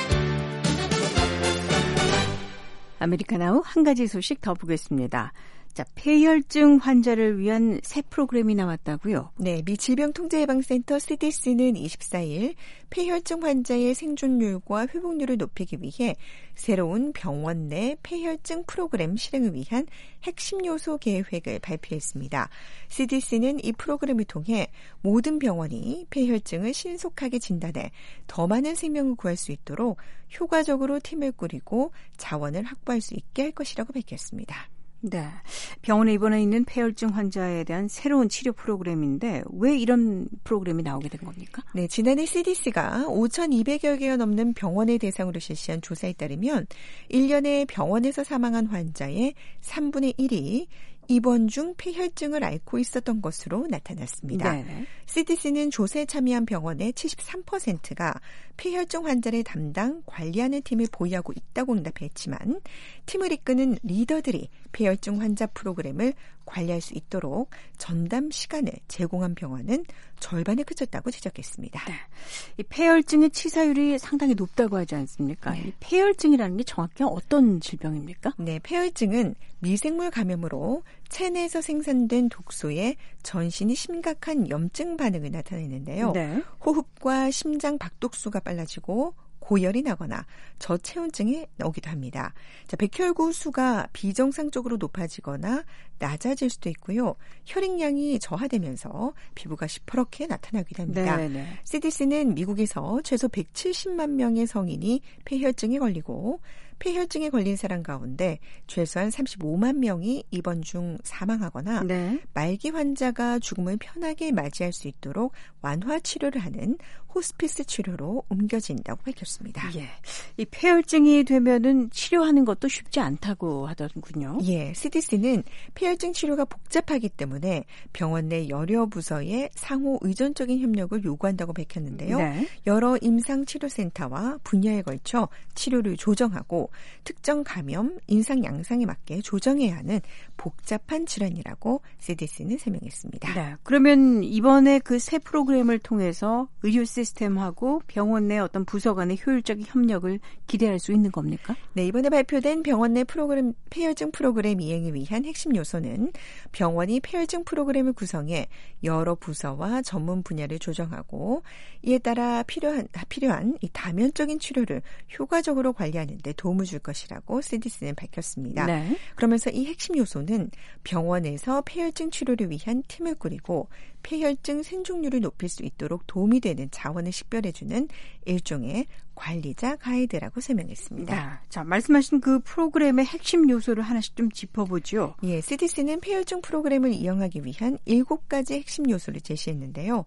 아메리카나우 한 가지 소식 더 보겠습니다. 자, 폐혈증 환자를 위한 새 프로그램이 나왔다고요? 네, 미 질병통제예방센터 씨디씨는 이십사일 폐혈증 환자의 생존율과 회복률을 높이기 위해 새로운 병원 내 폐혈증 프로그램 실행을 위한 핵심 요소 계획을 발표했습니다. 씨디씨는 이 프로그램을 통해 모든 병원이 폐혈증을 신속하게 진단해 더 많은 생명을 구할 수 있도록 효과적으로 팀을 꾸리고 자원을 확보할 수 있게 할 것이라고 밝혔습니다. 네, 병원에 입원해 있는 폐혈증 환자에 대한 새로운 치료 프로그램인데 왜 이런 프로그램이 나오게 된 겁니까? 네, 지난해 씨디씨가 오천이백여 개가 넘는 병원을 대상으로 실시한 조사에 따르면 일 년에 병원에서 사망한 환자의 삼분의 일이 입원 중 폐혈증을 앓고 있었던 것으로 나타났습니다. 네네. 씨디씨는 조사에 참여한 병원의 칠십삼 퍼센트가 폐혈증 환자를 담당 관리하는 팀을 보유하고 있다고 응답했지만 팀을 이끄는 리더들이 폐혈증 환자 프로그램을 관리할 수 있도록 전담 시간을 제공한 병원은 절반에 그쳤다고 지적했습니다. 네. 이 폐혈증의 치사율이 상당히 높다고 하지 않습니까? 네. 이 폐혈증이라는 게 정확히 어떤 질병입니까? 네, 폐혈증은 미생물 감염으로 체내에서 생산된 독소에 전신이 심각한 염증 반응을 나타내는데요. 네. 호흡과 심장 박독수가 빨라지고 고열이 나거나 저체온증이 나오기도 합니다. 자, 백혈구 수가 비정상적으로 높아지거나 낮아질 수도 있고요. 혈액량이 저하되면서 피부가 시퍼렇게 나타나기도 합니다. 네네. 씨디씨는 미국에서 최소 백칠십만 명의 성인이 폐혈증에 걸리고 폐혈증에 걸린 사람 가운데 최소한 삼십오만 명이 입원 중 사망하거나 네. 말기 환자가 죽음을 편하게 맞이할 수 있도록 완화 치료를 하는 호스피스 치료로 옮겨진다고 밝혔습니다. 예, 이 폐혈증이 되면은 치료하는 것도 쉽지 않다고 하더군요. 예, 씨디씨는 폐혈증 치료가 복잡하기 때문에 병원 내 여러 부서의 상호 의존적인 협력을 요구한다고 밝혔는데요. 네. 여러 임상치료센터와 분야에 걸쳐 치료를 조정하고 특정 감염, 인상 양상에 맞게 조정해야 하는 복잡한 질환이라고 씨디씨는 설명했습니다. 네, 그러면 이번에 그 새 프로그램을 통해서 의료 시스템하고 병원 내 어떤 부서 간의 효율적인 협력을 기대할 수 있는 겁니까? 네, 이번에 발표된 병원 내 프로그램 폐혈증 프로그램 이행을 위한 핵심 요소는 병원이 폐혈증 프로그램을 구성해 여러 부서와 전문 분야를 조정하고 이에 따라 필요한 필요한 이 다면적인 치료를 효과적으로 관리하는 데 도움을 줄 것이라고 씨디씨는 밝혔습니다. 네. 그러면서 이 핵심 요소는 병원에서 폐혈증 치료를 위한 팀을 꾸리고 폐혈증 생존율을 높일 수 있도록 도움이 되는 자원을 식별해주는 일종의 관리자 가이드라고 설명했습니다. 네. 자, 말씀하신 그 프로그램의 핵심 요소를 하나씩 좀 짚어보죠. 예, 씨디씨는 폐혈증 프로그램을 이용하기 위한 일곱 가지 핵심 요소를 제시했는데요.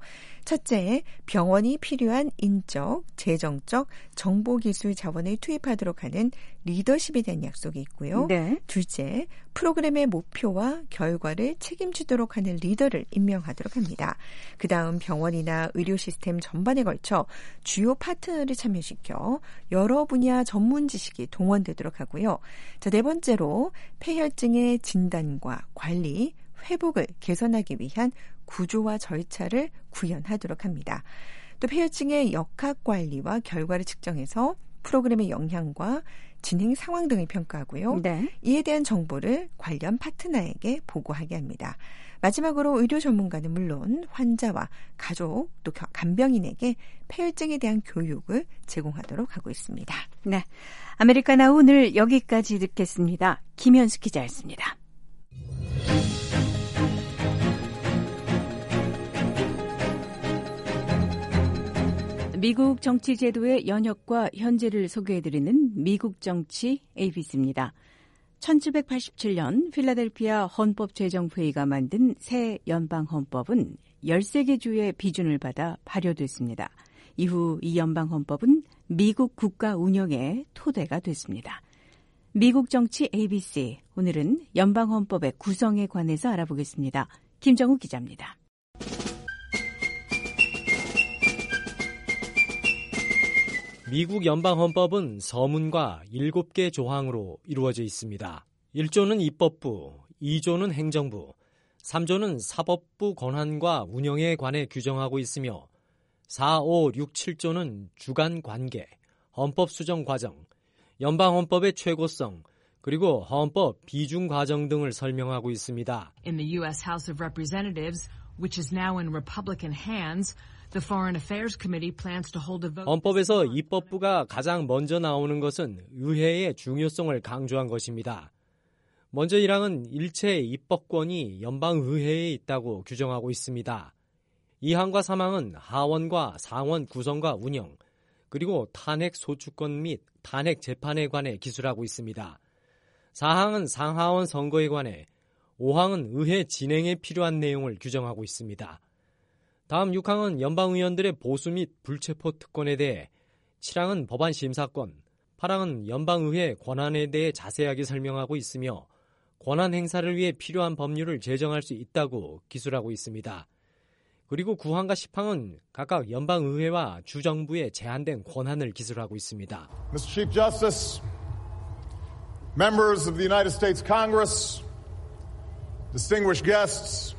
첫째, 병원이 필요한 인적, 재정적, 정보기술 자원을 투입하도록 하는 리더십에 대한 약속이 있고요. 네. 둘째, 프로그램의 목표와 결과를 책임지도록 하는 리더를 임명하도록 합니다. 그 다음 병원이나 의료 시스템 전반에 걸쳐 주요 파트너를 참여시켜 여러 분야 전문 지식이 동원되도록 하고요. 자, 네 번째로 폐혈증의 진단과 관리, 회복을 개선하기 위한 구조와 절차를 구현하도록 합니다. 또 폐혈증의 역학 관리와 결과를 측정해서 프로그램의 영향과 진행 상황 등을 평가하고요. 네. 이에 대한 정보를 관련 파트너에게 보고하게 합니다. 마지막으로 의료 전문가는 물론 환자와 가족 또 간병인에게 폐혈증에 대한 교육을 제공하도록 하고 있습니다. 네, 아메리카나 오늘 여기까지 듣겠습니다. 김현수 기자였습니다. 미국 정치 제도의 연혁과 현재를 소개해드리는 미국 정치 에이비씨입니다. 천칠백팔십칠 년 필라델피아 헌법제정회의가 만든 새 연방헌법은 열세 개 주의 비준을 받아 발효됐습니다. 이후 이 연방헌법은 미국 국가 운영의 토대가 됐습니다. 미국 정치 에이비씨, 오늘은 연방헌법의 구성에 관해서 알아보겠습니다. 김정우 기자입니다. 미국 연방헌법은 서문과 일곱 개 조항으로 이루어져 있습니다. 일 조는 입법부, 이 조는 행정부, 삼 조는 사법부 권한과 운영에 관해 규정하고 있으며 사, 오, 육, 칠 조는 주간 관계, 헌법 수정 과정, 연방헌법의 최고성, 그리고 헌법 비준 과정 등을 설명하고 있습니다. In the U S House of Representatives, which is now in Republican hands, the Foreign Affairs Committee plans to hold a vote. 헌법에서 입법부가 가장 먼저 나오는 것은 의회의 중요성을 강조한 것입니다. 먼저 일 항은 일체 입법권이 연방의회에 있다고 규정하고 있습니다. 이 항과 삼 항은 하원과 상원 구성과 운영, 그리고 탄핵 소추권 및 탄핵 재판에 관해 기술하고 있습니다. 사 항은 상하원 선거에 관해, 오 항은 의회 진행에 필요한 내용을 규정하고 있습니다. 다음 육 항은 연방의원들의 보수 및 불체포 특권에 대해, 칠 항은 법안 심사권, 팔 항은 연방의회 권한에 대해 자세하게 설명하고 있으며 권한 행사를 위해 필요한 법률을 제정할 수 있다고 기술하고 있습니다. 그리고 구 항과 십 항은 각각 연방의회와 주정부의 제한된 권한을 기술하고 있습니다. 미스터 Chief Justice, members of the United States Congress, distinguished guests.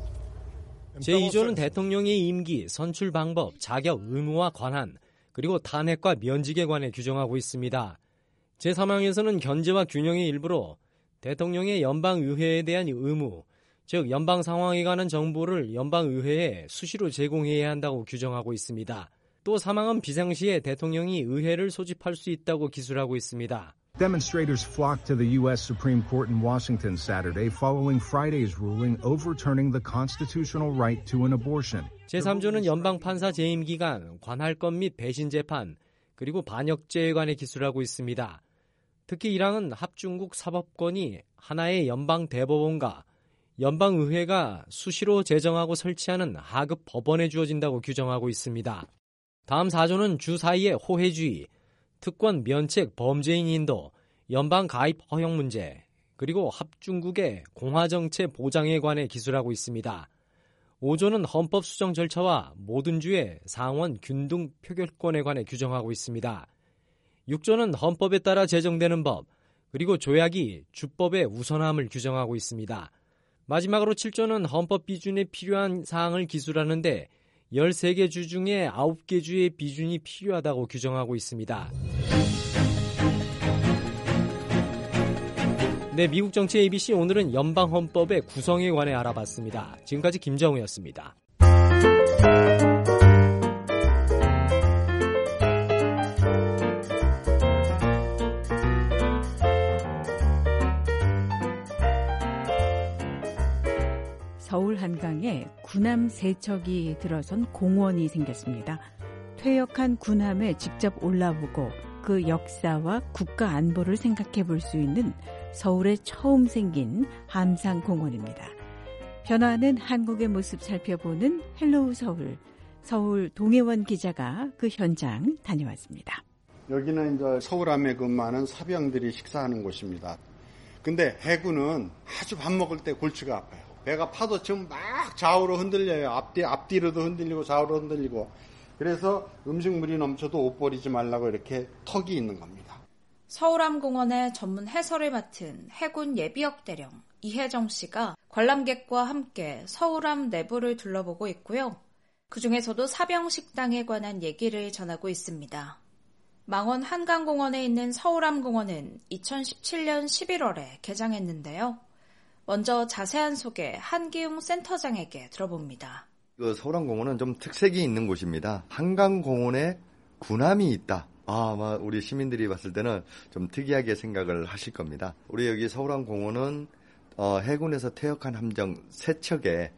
제이 조는 대통령의 임기, 선출 방법, 자격, 의무와 권한, 그리고 탄핵과 면직에 관해 규정하고 있습니다. 제삼 항에서는 견제와 균형의 일부로 대통령의 연방의회에 대한 의무, 즉 연방 상황에 관한 정보를 연방의회에 수시로 제공해야 한다고 규정하고 있습니다. 또 삼 항은 비상시에 대통령이 의회를 소집할 수 있다고 기술하고 있습니다. Demonstrators flocked to the U S Supreme Court in Washington Saturday following Friday's ruling overturning the constitutional right to an abortion. 제삼 조는 연방 판사 재임 기간, 관할권 및 배신 재판, 그리고 반역죄에 관해 기술하고 있습니다. 특히 일 항은 합중국 사법권이 하나의 연방 대법원과 연방의회가 수시로 제정하고 설치하는 하급 법원에 주어진다고 규정하고 있습니다. 다음 사 조는 주 사이의 호혜주의, 특권 면책 범죄인 인도, 연방 가입 허용 문제, 그리고 합중국의 공화정체 보장에 관해 기술하고 있습니다. 오 조는 헌법 수정 절차와 모든 주의 상원 균등 표결권에 관해 규정하고 있습니다. 육 조는 헌법에 따라 제정되는 법, 그리고 조약이 주법의 우선함을 규정하고 있습니다. 마지막으로 칠 조는 헌법 비준에 필요한 사항을 기술하는데 열세 개 주 중에 아홉 개 주의 비준이 필요하다고 규정하고 있습니다. 네, 미국 정치 에이비씨 오늘은 연방헌법의 구성에 관해 알아봤습니다. 지금까지 김정우였습니다. 서울 한강에 군함 세 척이 들어선 공원이 생겼습니다. 퇴역한 군함에 직접 올라보고 그 역사와 국가 안보를 생각해 볼 수 있는 서울에 처음 생긴 함상공원입니다. 변화하는 한국의 모습 살펴보는 헬로우 서울, 서울 동해원 기자가 그 현장 다녀왔습니다. 여기는 이제 서울함에 근무하는 사병들이 식사하는 곳입니다. 근데 해군은 아주 밥 먹을 때 골치가 아파요. 배가 파도 치면 막 좌우로 흔들려요. 앞뒤, 앞뒤로도 흔들리고 좌우로 흔들리고. 그래서 음식물이 넘쳐도 옷 버리지 말라고 이렇게 턱이 있는 겁니다. 서울함공원의 전문 해설을 맡은 해군 예비역 대령 이혜정 씨가 관람객과 함께 서울함 내부를 둘러보고 있고요. 그중에서도 사병식당에 관한 얘기를 전하고 있습니다. 망원 한강공원에 있는 서울함공원은 이천십칠 년 십일월에 개장했는데요. 먼저 자세한 소개 한기웅 센터장에게 들어봅니다. 그 서울함공원은 좀 특색이 있는 곳입니다. 한강공원에 군함이 있다. 아, 아마 우리 시민들이 봤을 때는 좀 특이하게 생각을 하실 겁니다. 우리 여기 서울함공원은 어, 해군에서 퇴역한 함정 세 척에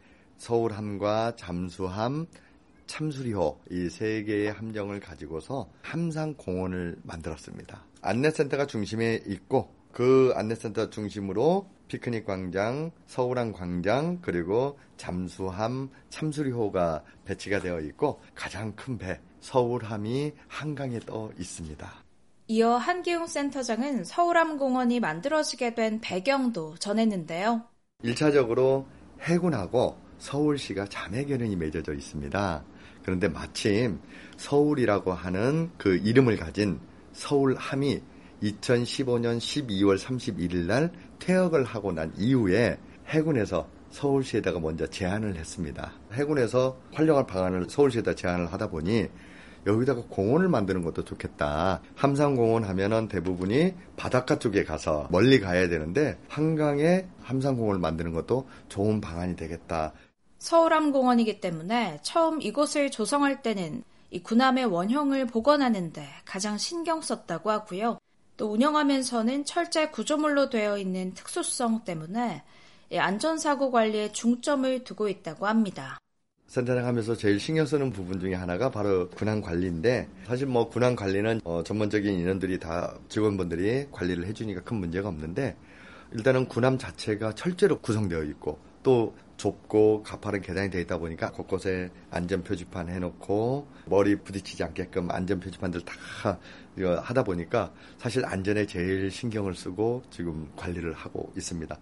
서울함과 잠수함, 참수리호 이 세 개의 함정을 가지고서 함상공원을 만들었습니다. 안내센터가 중심에 있고 그 안내센터 중심으로 피크닉 광장, 서울항 광장, 그리고 잠수함, 참수리호가 배치가 되어 있고 가장 큰 배, 서울함이 한강에 떠 있습니다. 이어 한기웅 센터장은 서울함공원이 만들어지게 된 배경도 전했는데요. 일 차적으로 해군하고 서울시가 자매결연이 맺어져 있습니다. 그런데 마침 서울이라고 하는 그 이름을 가진 서울함이 이천십오 년 십이월 삼십일일 날 퇴역을 하고 난 이후에 해군에서 서울시에다가 먼저 제안을 했습니다. 해군에서 활용할 방안을 서울시에다 제안을 하다 보니 여기다가 공원을 만드는 것도 좋겠다. 함상공원 하면은 대부분이 바닷가 쪽에 가서 멀리 가야 되는데 한강에 함상공원을 만드는 것도 좋은 방안이 되겠다. 서울암공원이기 때문에 처음 이곳을 조성할 때는 이 군함의 원형을 복원하는 데 가장 신경 썼다고 하고요. 또 운영하면서는 철제 구조물로 되어 있는 특수성 때문에 안전사고 관리에 중점을 두고 있다고 합니다. 선전하면서 제일 신경 쓰는 부분 중에 하나가 바로 군함 관리인데 사실 뭐 군함 관리는 어, 전문적인 인원들이 다 직원분들이 관리를 해주니까 큰 문제가 없는데 일단은 군함 자체가 철제로 구성되어 있고 또 좁고 가파른 계단이 되어 있다 보니까 곳곳에 안전표지판 해놓고 머리 부딪히지 않게끔 안전표지판들 다 하다 보니까 사실 안전에 제일 신경을 쓰고 지금 관리를 하고 있습니다.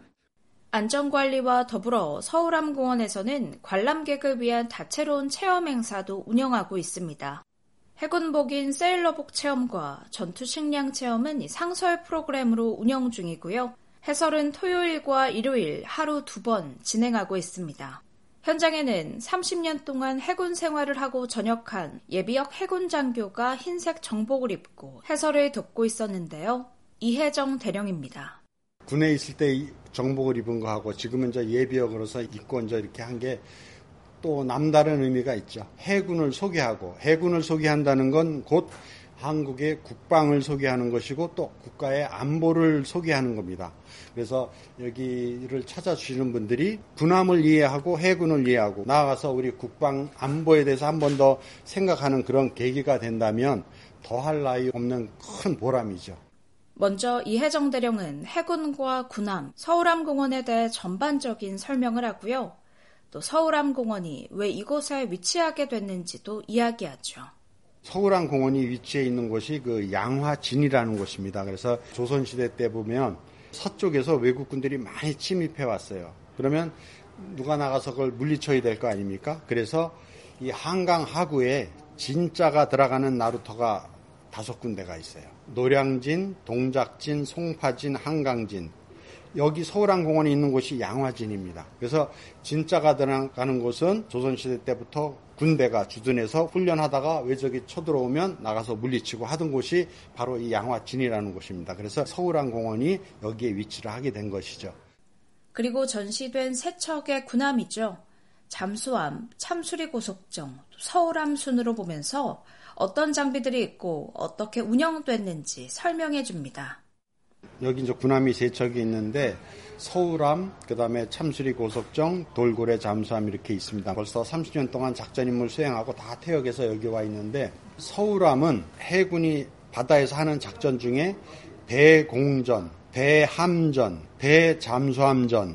안전관리와 더불어 서울암공원에서는 관람객을 위한 다채로운 체험 행사도 운영하고 있습니다. 해군복인 세일러복 체험과 전투식량 체험은 상설 프로그램으로 운영 중이고요. 해설은 토요일과 일요일 하루 두 번 진행하고 있습니다. 현장에는 삼십 년 동안 해군 생활을 하고 전역한 예비역 해군 장교가 흰색 정복을 입고 해설을 돕고 있었는데요. 이혜정 대령입니다. 군에 있을 때 정복을 입은 거하고 지금은 이제 예비역으로서 입고 이제 이렇게 한 게 또 남다른 의미가 있죠. 해군을 소개하고 해군을 소개한다는 건 곧 한국의 국방을 소개하는 것이고 또 국가의 안보를 소개하는 겁니다. 그래서 여기를 찾아주시는 분들이 군함을 이해하고 해군을 이해하고 나아가서 우리 국방 안보에 대해서 한 번 더 생각하는 그런 계기가 된다면 더할 나위 없는 큰 보람이죠. 먼저 이혜정 대령은 해군과 군함, 서울암공원에 대해 전반적인 설명을 하고요. 또 서울암공원이 왜 이곳에 위치하게 됐는지도 이야기하죠. 서울암공원이 위치해 있는 곳이 그 양화진이라는 곳입니다. 그래서 조선시대 때 보면 서쪽에서 외국군들이 많이 침입해 왔어요. 그러면 누가 나가서 그걸 물리쳐야 될 거 아닙니까? 그래서 이 한강 하구에 진자가 들어가는 나루터가 다섯 군데가 있어요. 노량진, 동작진, 송파진, 한강진. 여기 서울암공원에 있는 곳이 양화진입니다. 그래서 진자가 들어가는 곳은 조선시대 때부터 군대가 주둔해서 훈련하다가 외적이 쳐들어오면 나가서 물리치고 하던 곳이 바로 이 양화진이라는 곳입니다. 그래서 서울암공원이 여기에 위치를 하게 된 것이죠. 그리고 전시된 세 척의 군함이죠. 잠수함, 참수리고속정, 서울암 순으로 보면서 어떤 장비들이 있고 어떻게 운영됐는지 설명해 줍니다. 여기 이제 군함이 세 척이 있는데 서울암, 그다음에 참수리고속정, 돌고래 잠수함 이렇게 있습니다. 벌써 삼십 년 동안 작전 임무를 수행하고 다 퇴역해서 여기 와 있는데 서울암은 해군이 바다에서 하는 작전 중에 대공전, 대함전, 대잠수함전,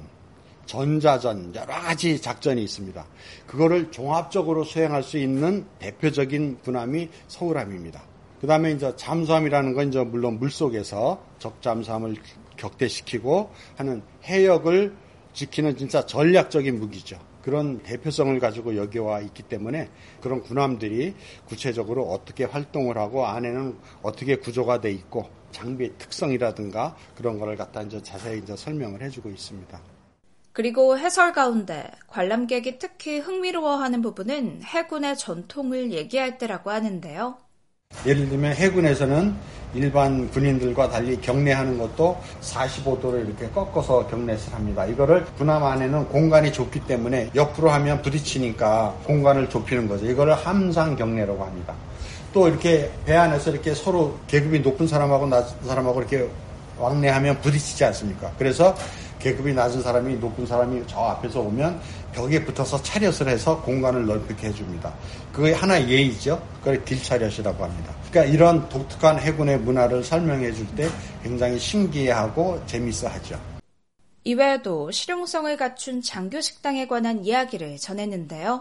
전자전 여러 가지 작전이 있습니다. 그거를 종합적으로 수행할 수 있는 대표적인 군함이 서울암입니다. 그 다음에 이제 잠수함이라는 건 이제 물론 물속에서 적 잠수함을 격대시키고 하는 해역을 지키는 진짜 전략적인 무기죠. 그런 대표성을 가지고 여기 와 있기 때문에 그런 군함들이 구체적으로 어떻게 활동을 하고 안에는 어떻게 구조가 돼 있고 장비의 특성이라든가 그런 거를 갖다 이제 자세히 이제 설명을 해주고 있습니다. 그리고 해설 가운데 관람객이 특히 흥미로워하는 부분은 해군의 전통을 얘기할 때라고 하는데요. 예를 들면 해군에서는 일반 군인들과 달리 경례하는 것도 사십오 도를 이렇게 꺾어서 경례를 합니다. 이거를 군함 안에는 공간이 좁기 때문에 옆으로 하면 부딪히니까 공간을 좁히는 거죠. 이거를 함상 경례라고 합니다. 또 이렇게 배 안에서 이렇게 서로 계급이 높은 사람하고 낮은 사람하고 이렇게 왕래하면 부딪히지 않습니까? 그래서 계급이 낮은 사람이 높은 사람이 저 앞에서 오면 벽에 붙어서 차렷을 해서 공간을 넓게 해줍니다. 그게 하나의 예의죠. 그걸 딜차렷이라고 합니다. 그러니까 이런 독특한 해군의 문화를 설명해 줄 때 굉장히 신기해하고 재미있어하죠. 이외에도 실용성을 갖춘 장교식당에 관한 이야기를 전했는데요.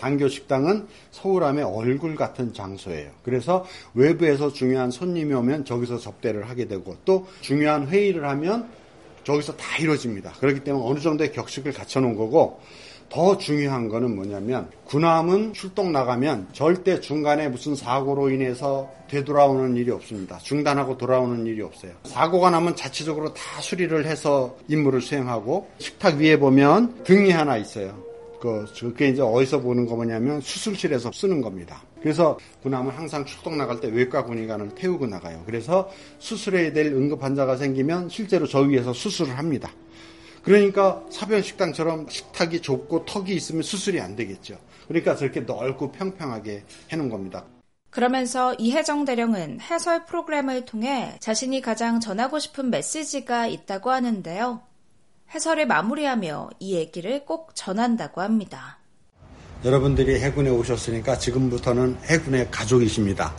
장교식당은 서울암의 얼굴 같은 장소예요. 그래서 외부에서 중요한 손님이 오면 저기서 접대를 하게 되고 또 중요한 회의를 하면 저기서 다 이루어집니다. 그렇기 때문에 어느 정도의 격식을 갖춰놓은 거고 더 중요한 거는 뭐냐면 군함은 출동 나가면 절대 중간에 무슨 사고로 인해서 되돌아오는 일이 없습니다. 중단하고 돌아오는 일이 없어요. 사고가 나면 자체적으로 다 수리를 해서 임무를 수행하고 식탁 위에 보면 등이 하나 있어요. 그, 그게 이제 어디서 보는 거 뭐냐면 수술실에서 쓰는 겁니다. 그래서 군함은 항상 출동 나갈 때 외과 군의관을 태우고 나가요. 그래서 수술해야 될 응급 환자가 생기면 실제로 저 위에서 수술을 합니다. 그러니까 사변 식당처럼 식탁이 좁고 턱이 있으면 수술이 안 되겠죠. 그러니까 저렇게 넓고 평평하게 해놓은 겁니다. 그러면서 이혜정 대령은 해설 프로그램을 통해 자신이 가장 전하고 싶은 메시지가 있다고 하는데요. 해설을 마무리하며 이 얘기를 꼭 전한다고 합니다. 여러분들이 해군에 오셨으니까 지금부터는 해군의 가족이십니다.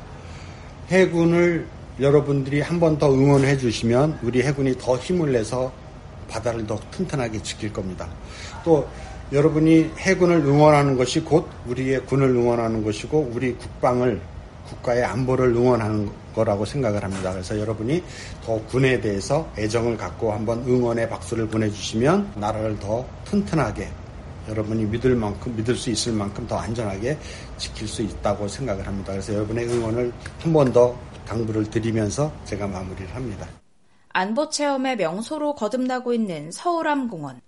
해군을 여러분들이 한 번 더 응원해 주시면 우리 해군이 더 힘을 내서 바다를 더 튼튼하게 지킬 겁니다. 또 여러분이 해군을 응원하는 것이 곧 우리의 군을 응원하는 것이고 우리 국방을 국가의 안보를 응원하는 거라고 생각을 합니다. 그래서 여러분이 더 군에 대해서 애정을 갖고 한번 응원의 박수를 보내주시면 나라를 더 튼튼하게 여러분이 믿을 만큼 믿을 수 있을 만큼 더 안전하게 지킬 수 있다고 생각을 합니다. 그래서 여러분의 응원을 한 번 더 당부를 드리면서 제가 마무리를 합니다. 안보 체험의 명소로 거듭나고 있는 서울암공원.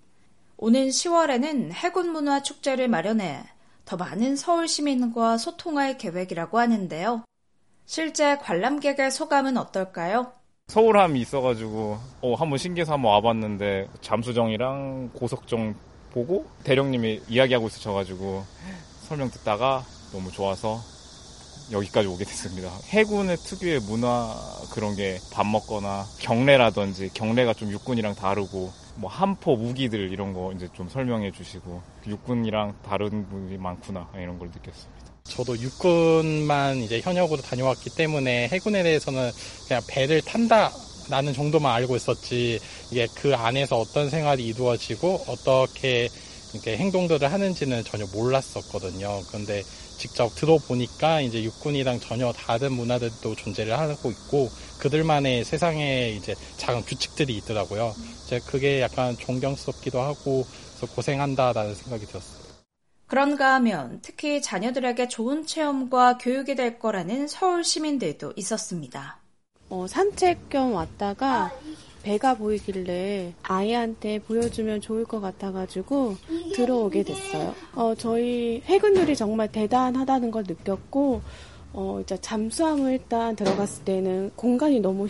오는 시월에는 해군 문화 축제를 마련해 더 많은 서울 시민과 소통할 계획이라고 하는데요. 실제 관람객의 소감은 어떨까요? 서울함이 있어가지고 어, 한번 신기해서 한번 와봤는데 잠수정이랑 고석정 보고 대령님이 이야기하고 있으셔가지고 설명 듣다가 너무 좋아서 여기까지 오게 됐습니다. 해군의 특유의 문화 그런 게 밥 먹거나 경례라든지 경례가 좀 육군이랑 다르고 뭐 함포 무기들 이런 거 이제 좀 설명해 주시고 육군이랑 다른 부분이 많구나 이런 걸 느꼈습니다. 저도 육군만 이제 현역으로 다녀왔기 때문에 해군에 대해서는 그냥 배를 탄다라는 정도만 알고 있었지 이게 그 안에서 어떤 생활이 이루어지고 어떻게 이렇게 행동들을 하는지는 전혀 몰랐었거든요. 그런데 직접 들어보니까 이제 육군이랑 전혀 다른 문화들도 존재를 하고 있고 그들만의 세상에 이제 작은 규칙들이 있더라고요. 이제 그게 약간 존경스럽기도 하고 그래서 고생한다라는 생각이 들었어요. 그런가 하면 특히 자녀들에게 좋은 체험과 교육이 될 거라는 서울 시민들도 있었습니다. 어, 산책 겸 왔다가 배가 보이길래 아이한테 보여주면 좋을 것 같아가지고 들어오게 됐어요. 어, 저희 해군들이 정말 대단하다는 걸 느꼈고 어, 이제 잠수함을 일단 들어갔을 때는 공간이 너무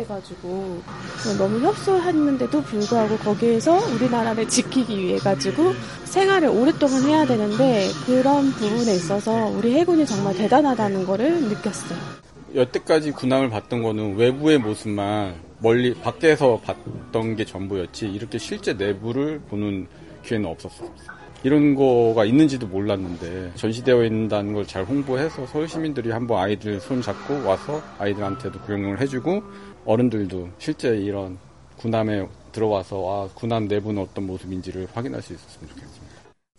협소해가지고 너무 협소했는데도 불구하고 거기에서 우리나라를 지키기 위해 가지고 생활을 오랫동안 해야 되는데 그런 부분에 있어서 우리 해군이 정말 대단하다는 거를 느꼈어요. 여태까지 군함을 봤던 거는 외부의 모습만 멀리 밖에서 봤던 게 전부였지 이렇게 실제 내부를 보는 기회는 없었어요. 이런 거가 있는지도 몰랐는데 전시되어 있다는 걸 잘 홍보해서 서울 시민들이 한번 아이들 손 잡고 와서 아이들한테도 구경을 해주고 어른들도 실제 이런 군함에 들어와서 아, 군함 내부는 어떤 모습인지를 확인할 수 있었으면 좋겠습니다.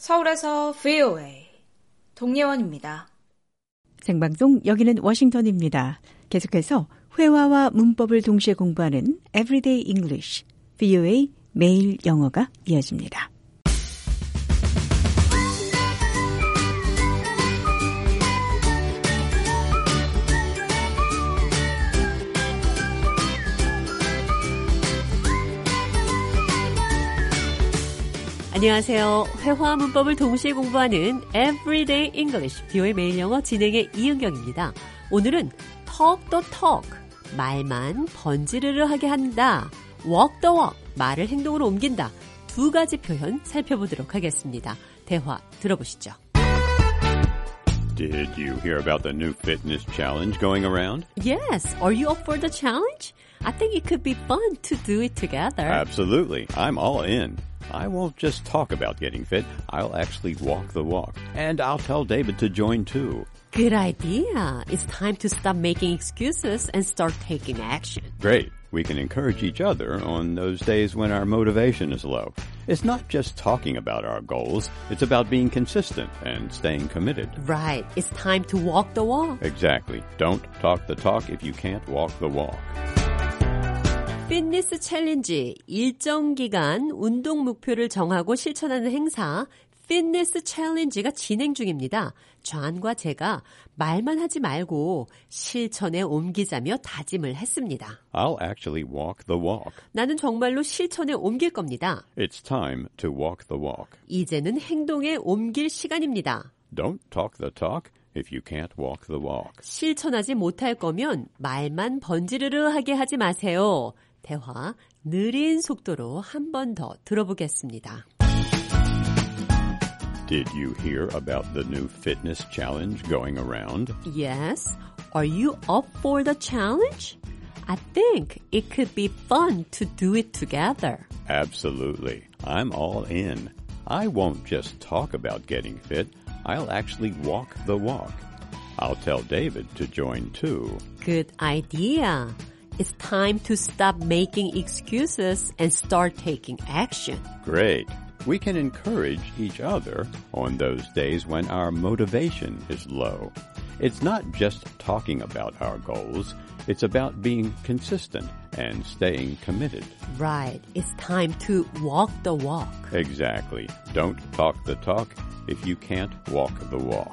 서울에서 브이오에이 동예원입니다. 생방송 여기는 워싱턴입니다. 계속해서 회화와 문법을 동시에 공부하는 Everyday English, 브이오에이 매일 영어가 이어집니다. 안녕하세요. 회화 문법을 동시에 공부하는 Everyday English, 브이오에이 매일 영어 진행의 이은경입니다. 오늘은 talk the talk, 말만 번지르르하게 한다. walk the walk, 말을 행동으로 옮긴다. 두 가지 표현 살펴보도록 하겠습니다. 대화 들어보시죠. Did you hear about the new fitness challenge going around? Yes. Are you up for the challenge? I think it could be fun to do it together. Absolutely. I'm all in. I won't just talk about getting fit. I'll actually walk the walk. And I'll tell David to join too. Good idea. It's time to stop making excuses and start taking action. Great. We can encourage each other on those days when our motivation is low. It's not just talking about our goals. It's about being consistent and staying committed. Right. It's time to walk the walk. Exactly. Don't talk the talk if you can't walk the walk. 피트니스 챌린지, 일정 기간 운동 목표를 정하고 실천하는 행사, 피트니스 챌린지가 진행 중입니다. 존과 제가 말만 하지 말고 실천에 옮기자며 다짐을 했습니다. I'll actually walk the walk. 나는 정말로 실천에 옮길 겁니다. It's time to walk the walk. 이제는 행동에 옮길 시간입니다. Don't talk the talk. if you can't walk the walk. 실천하지 못할 거면 말만 번지르르 하게 하지 마세요. 대화 느린 속도로 한 번 더 들어보겠습니다. Did you hear about the new fitness challenge going around? Yes. Are you up for the challenge? I think it could be fun to do it together. Absolutely. I'm all in. I won't just talk about getting fit. I'll actually walk the walk. I'll tell David to join too. Good idea. It's time to stop making excuses and start taking action. Great. We can encourage each other on those days when our motivation is low. It's not just talking about our goals. It's about being consistent and staying committed. Right. It's time to walk the walk. Exactly. Don't talk the talk if you can't walk the walk.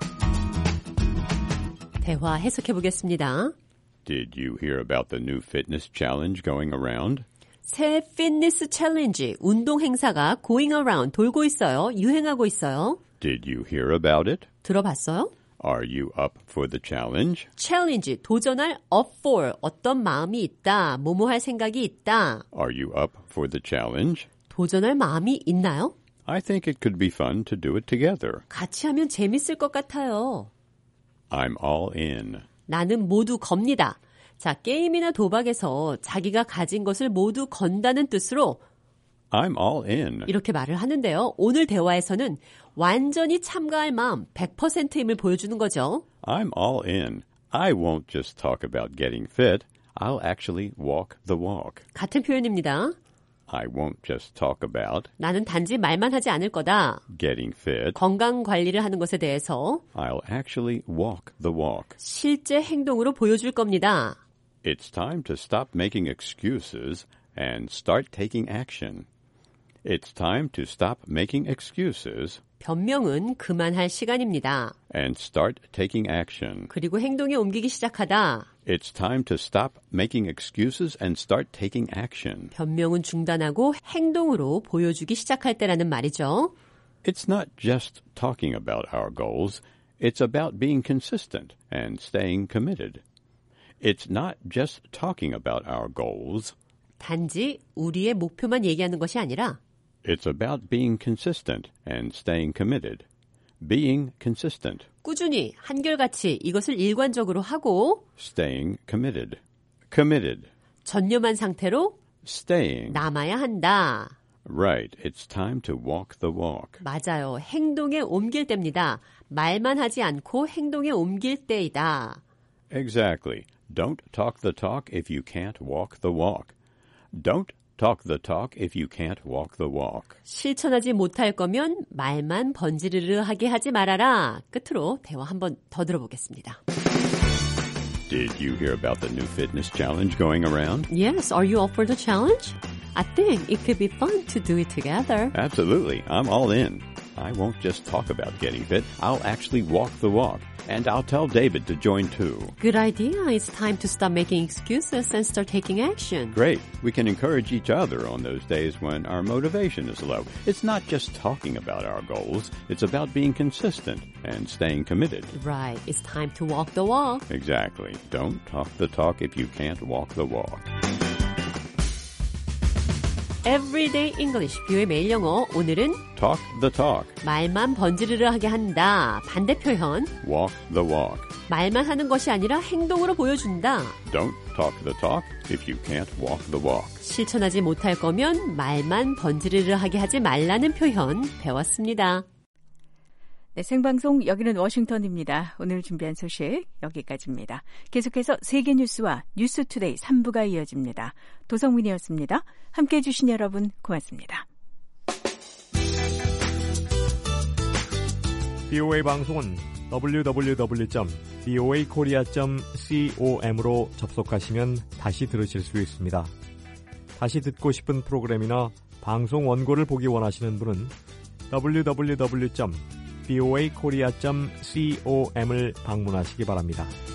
대화 해석해 보겠습니다. Did you hear about the new fitness challenge going around? 새 피트니스 챌린지, 운동 행사가 going around, 돌고 있어요. 유행하고 있어요. Did you hear about it? 들어봤어요? Are you up for the challenge? 챌린지, 도전할 up for, 어떤 마음이 있다, 뭐뭐 할 생각이 있다. Are you up for the challenge? 도전할 마음이 있나요? I think it could be fun to do it together. 같이 하면 재밌을 것 같아요. I'm all in. 나는 모두 겁니다. 자, 게임이나 도박에서 자기가 가진 것을 모두 건다는 뜻으로 I'm all in. 이렇게 말을 하는데요. 오늘 대화에서는 완전히 참가할 마음 백 퍼센트 힘을 보여주는 거죠. I'm all in. I won't just talk about getting fit. I'll actually walk the walk. 같은 표현입니다. I won't just talk about 나는 단지 말만 하지 않을 거다. getting fit. 건강 관리를 하는 것에 대해서 I'll actually walk the walk. 실제 행동으로 보여줄 겁니다. It's time to stop making excuses and start taking action. It's time to stop making excuses 변명은 그만할 시간입니다. and start taking action. 그리고 행동에 옮기기 시작하다. It's time to stop making excuses and start taking action. 변명은 중단하고 행동으로 보여주기 시작할 때라는 말이죠. It's not just talking about our goals. It's about being consistent and staying committed. It's not just talking about our goals. 단지 우리의 목표만 얘기하는 것이 아니라 It's about being consistent and staying committed. Being consistent. 꾸준히 한결같이 이것을 일관적으로 하고 Staying committed. Committed. 전념한 상태로 Staying. 남아야 한다. Right. It's time to walk the walk. 맞아요. 행동에 옮길 때입니다. 말만 하지 않고 행동에 옮길 때이다. Exactly. Don't talk the talk if you can't walk the walk. Don't talk the talk if you can't walk the walk. 실천하지 못할 거면 말만 번지르르 하게 하지 말아라. 끝으로 대화 한번 더 들어보겠습니다. Did you hear about the new fitness challenge going around? Yes, are you up for the challenge? I think it could be fun to do it together. Absolutely. I'm all in. I won't just talk about getting fit. I'll actually walk the walk. And I'll tell David to join too. Good idea. It's time to stop making excuses and start taking action. Great. We can encourage each other on those days when our motivation is low. It's not just talking about our goals. It's about being consistent and staying committed. Right. It's time to walk the walk. Exactly. Don't talk the talk if you can't walk the walk. Everyday English, 뷰의 매일 영어. 오늘은 Talk the talk. 말만 번지르르 하게 한다. 반대 표현. Walk the walk. 말만 하는 것이 아니라 행동으로 보여준다. Don't talk the talk if you can't walk the walk. 실천하지 못할 거면 말만 번지르르 하게 하지 말라는 표현 배웠습니다. 네, 생방송 여기는 워싱턴입니다. 오늘 준비한 소식 여기까지입니다. 계속해서 세계 뉴스와 뉴스투데이 삼 부가 이어집니다. 도성민이었습니다. 함께해 주신 여러분 고맙습니다. 비오에이 방송은 더블유 더블유 더블유 점 비오에이 코리아 점 com으로 접속하시면 다시 들으실 수 있습니다. 다시 듣고 싶은 프로그램이나 방송 원고를 보기 원하시는 분은 더블유 더블유 더블유 점 비오에이 코리아 점 com을 방문하시기 바랍니다.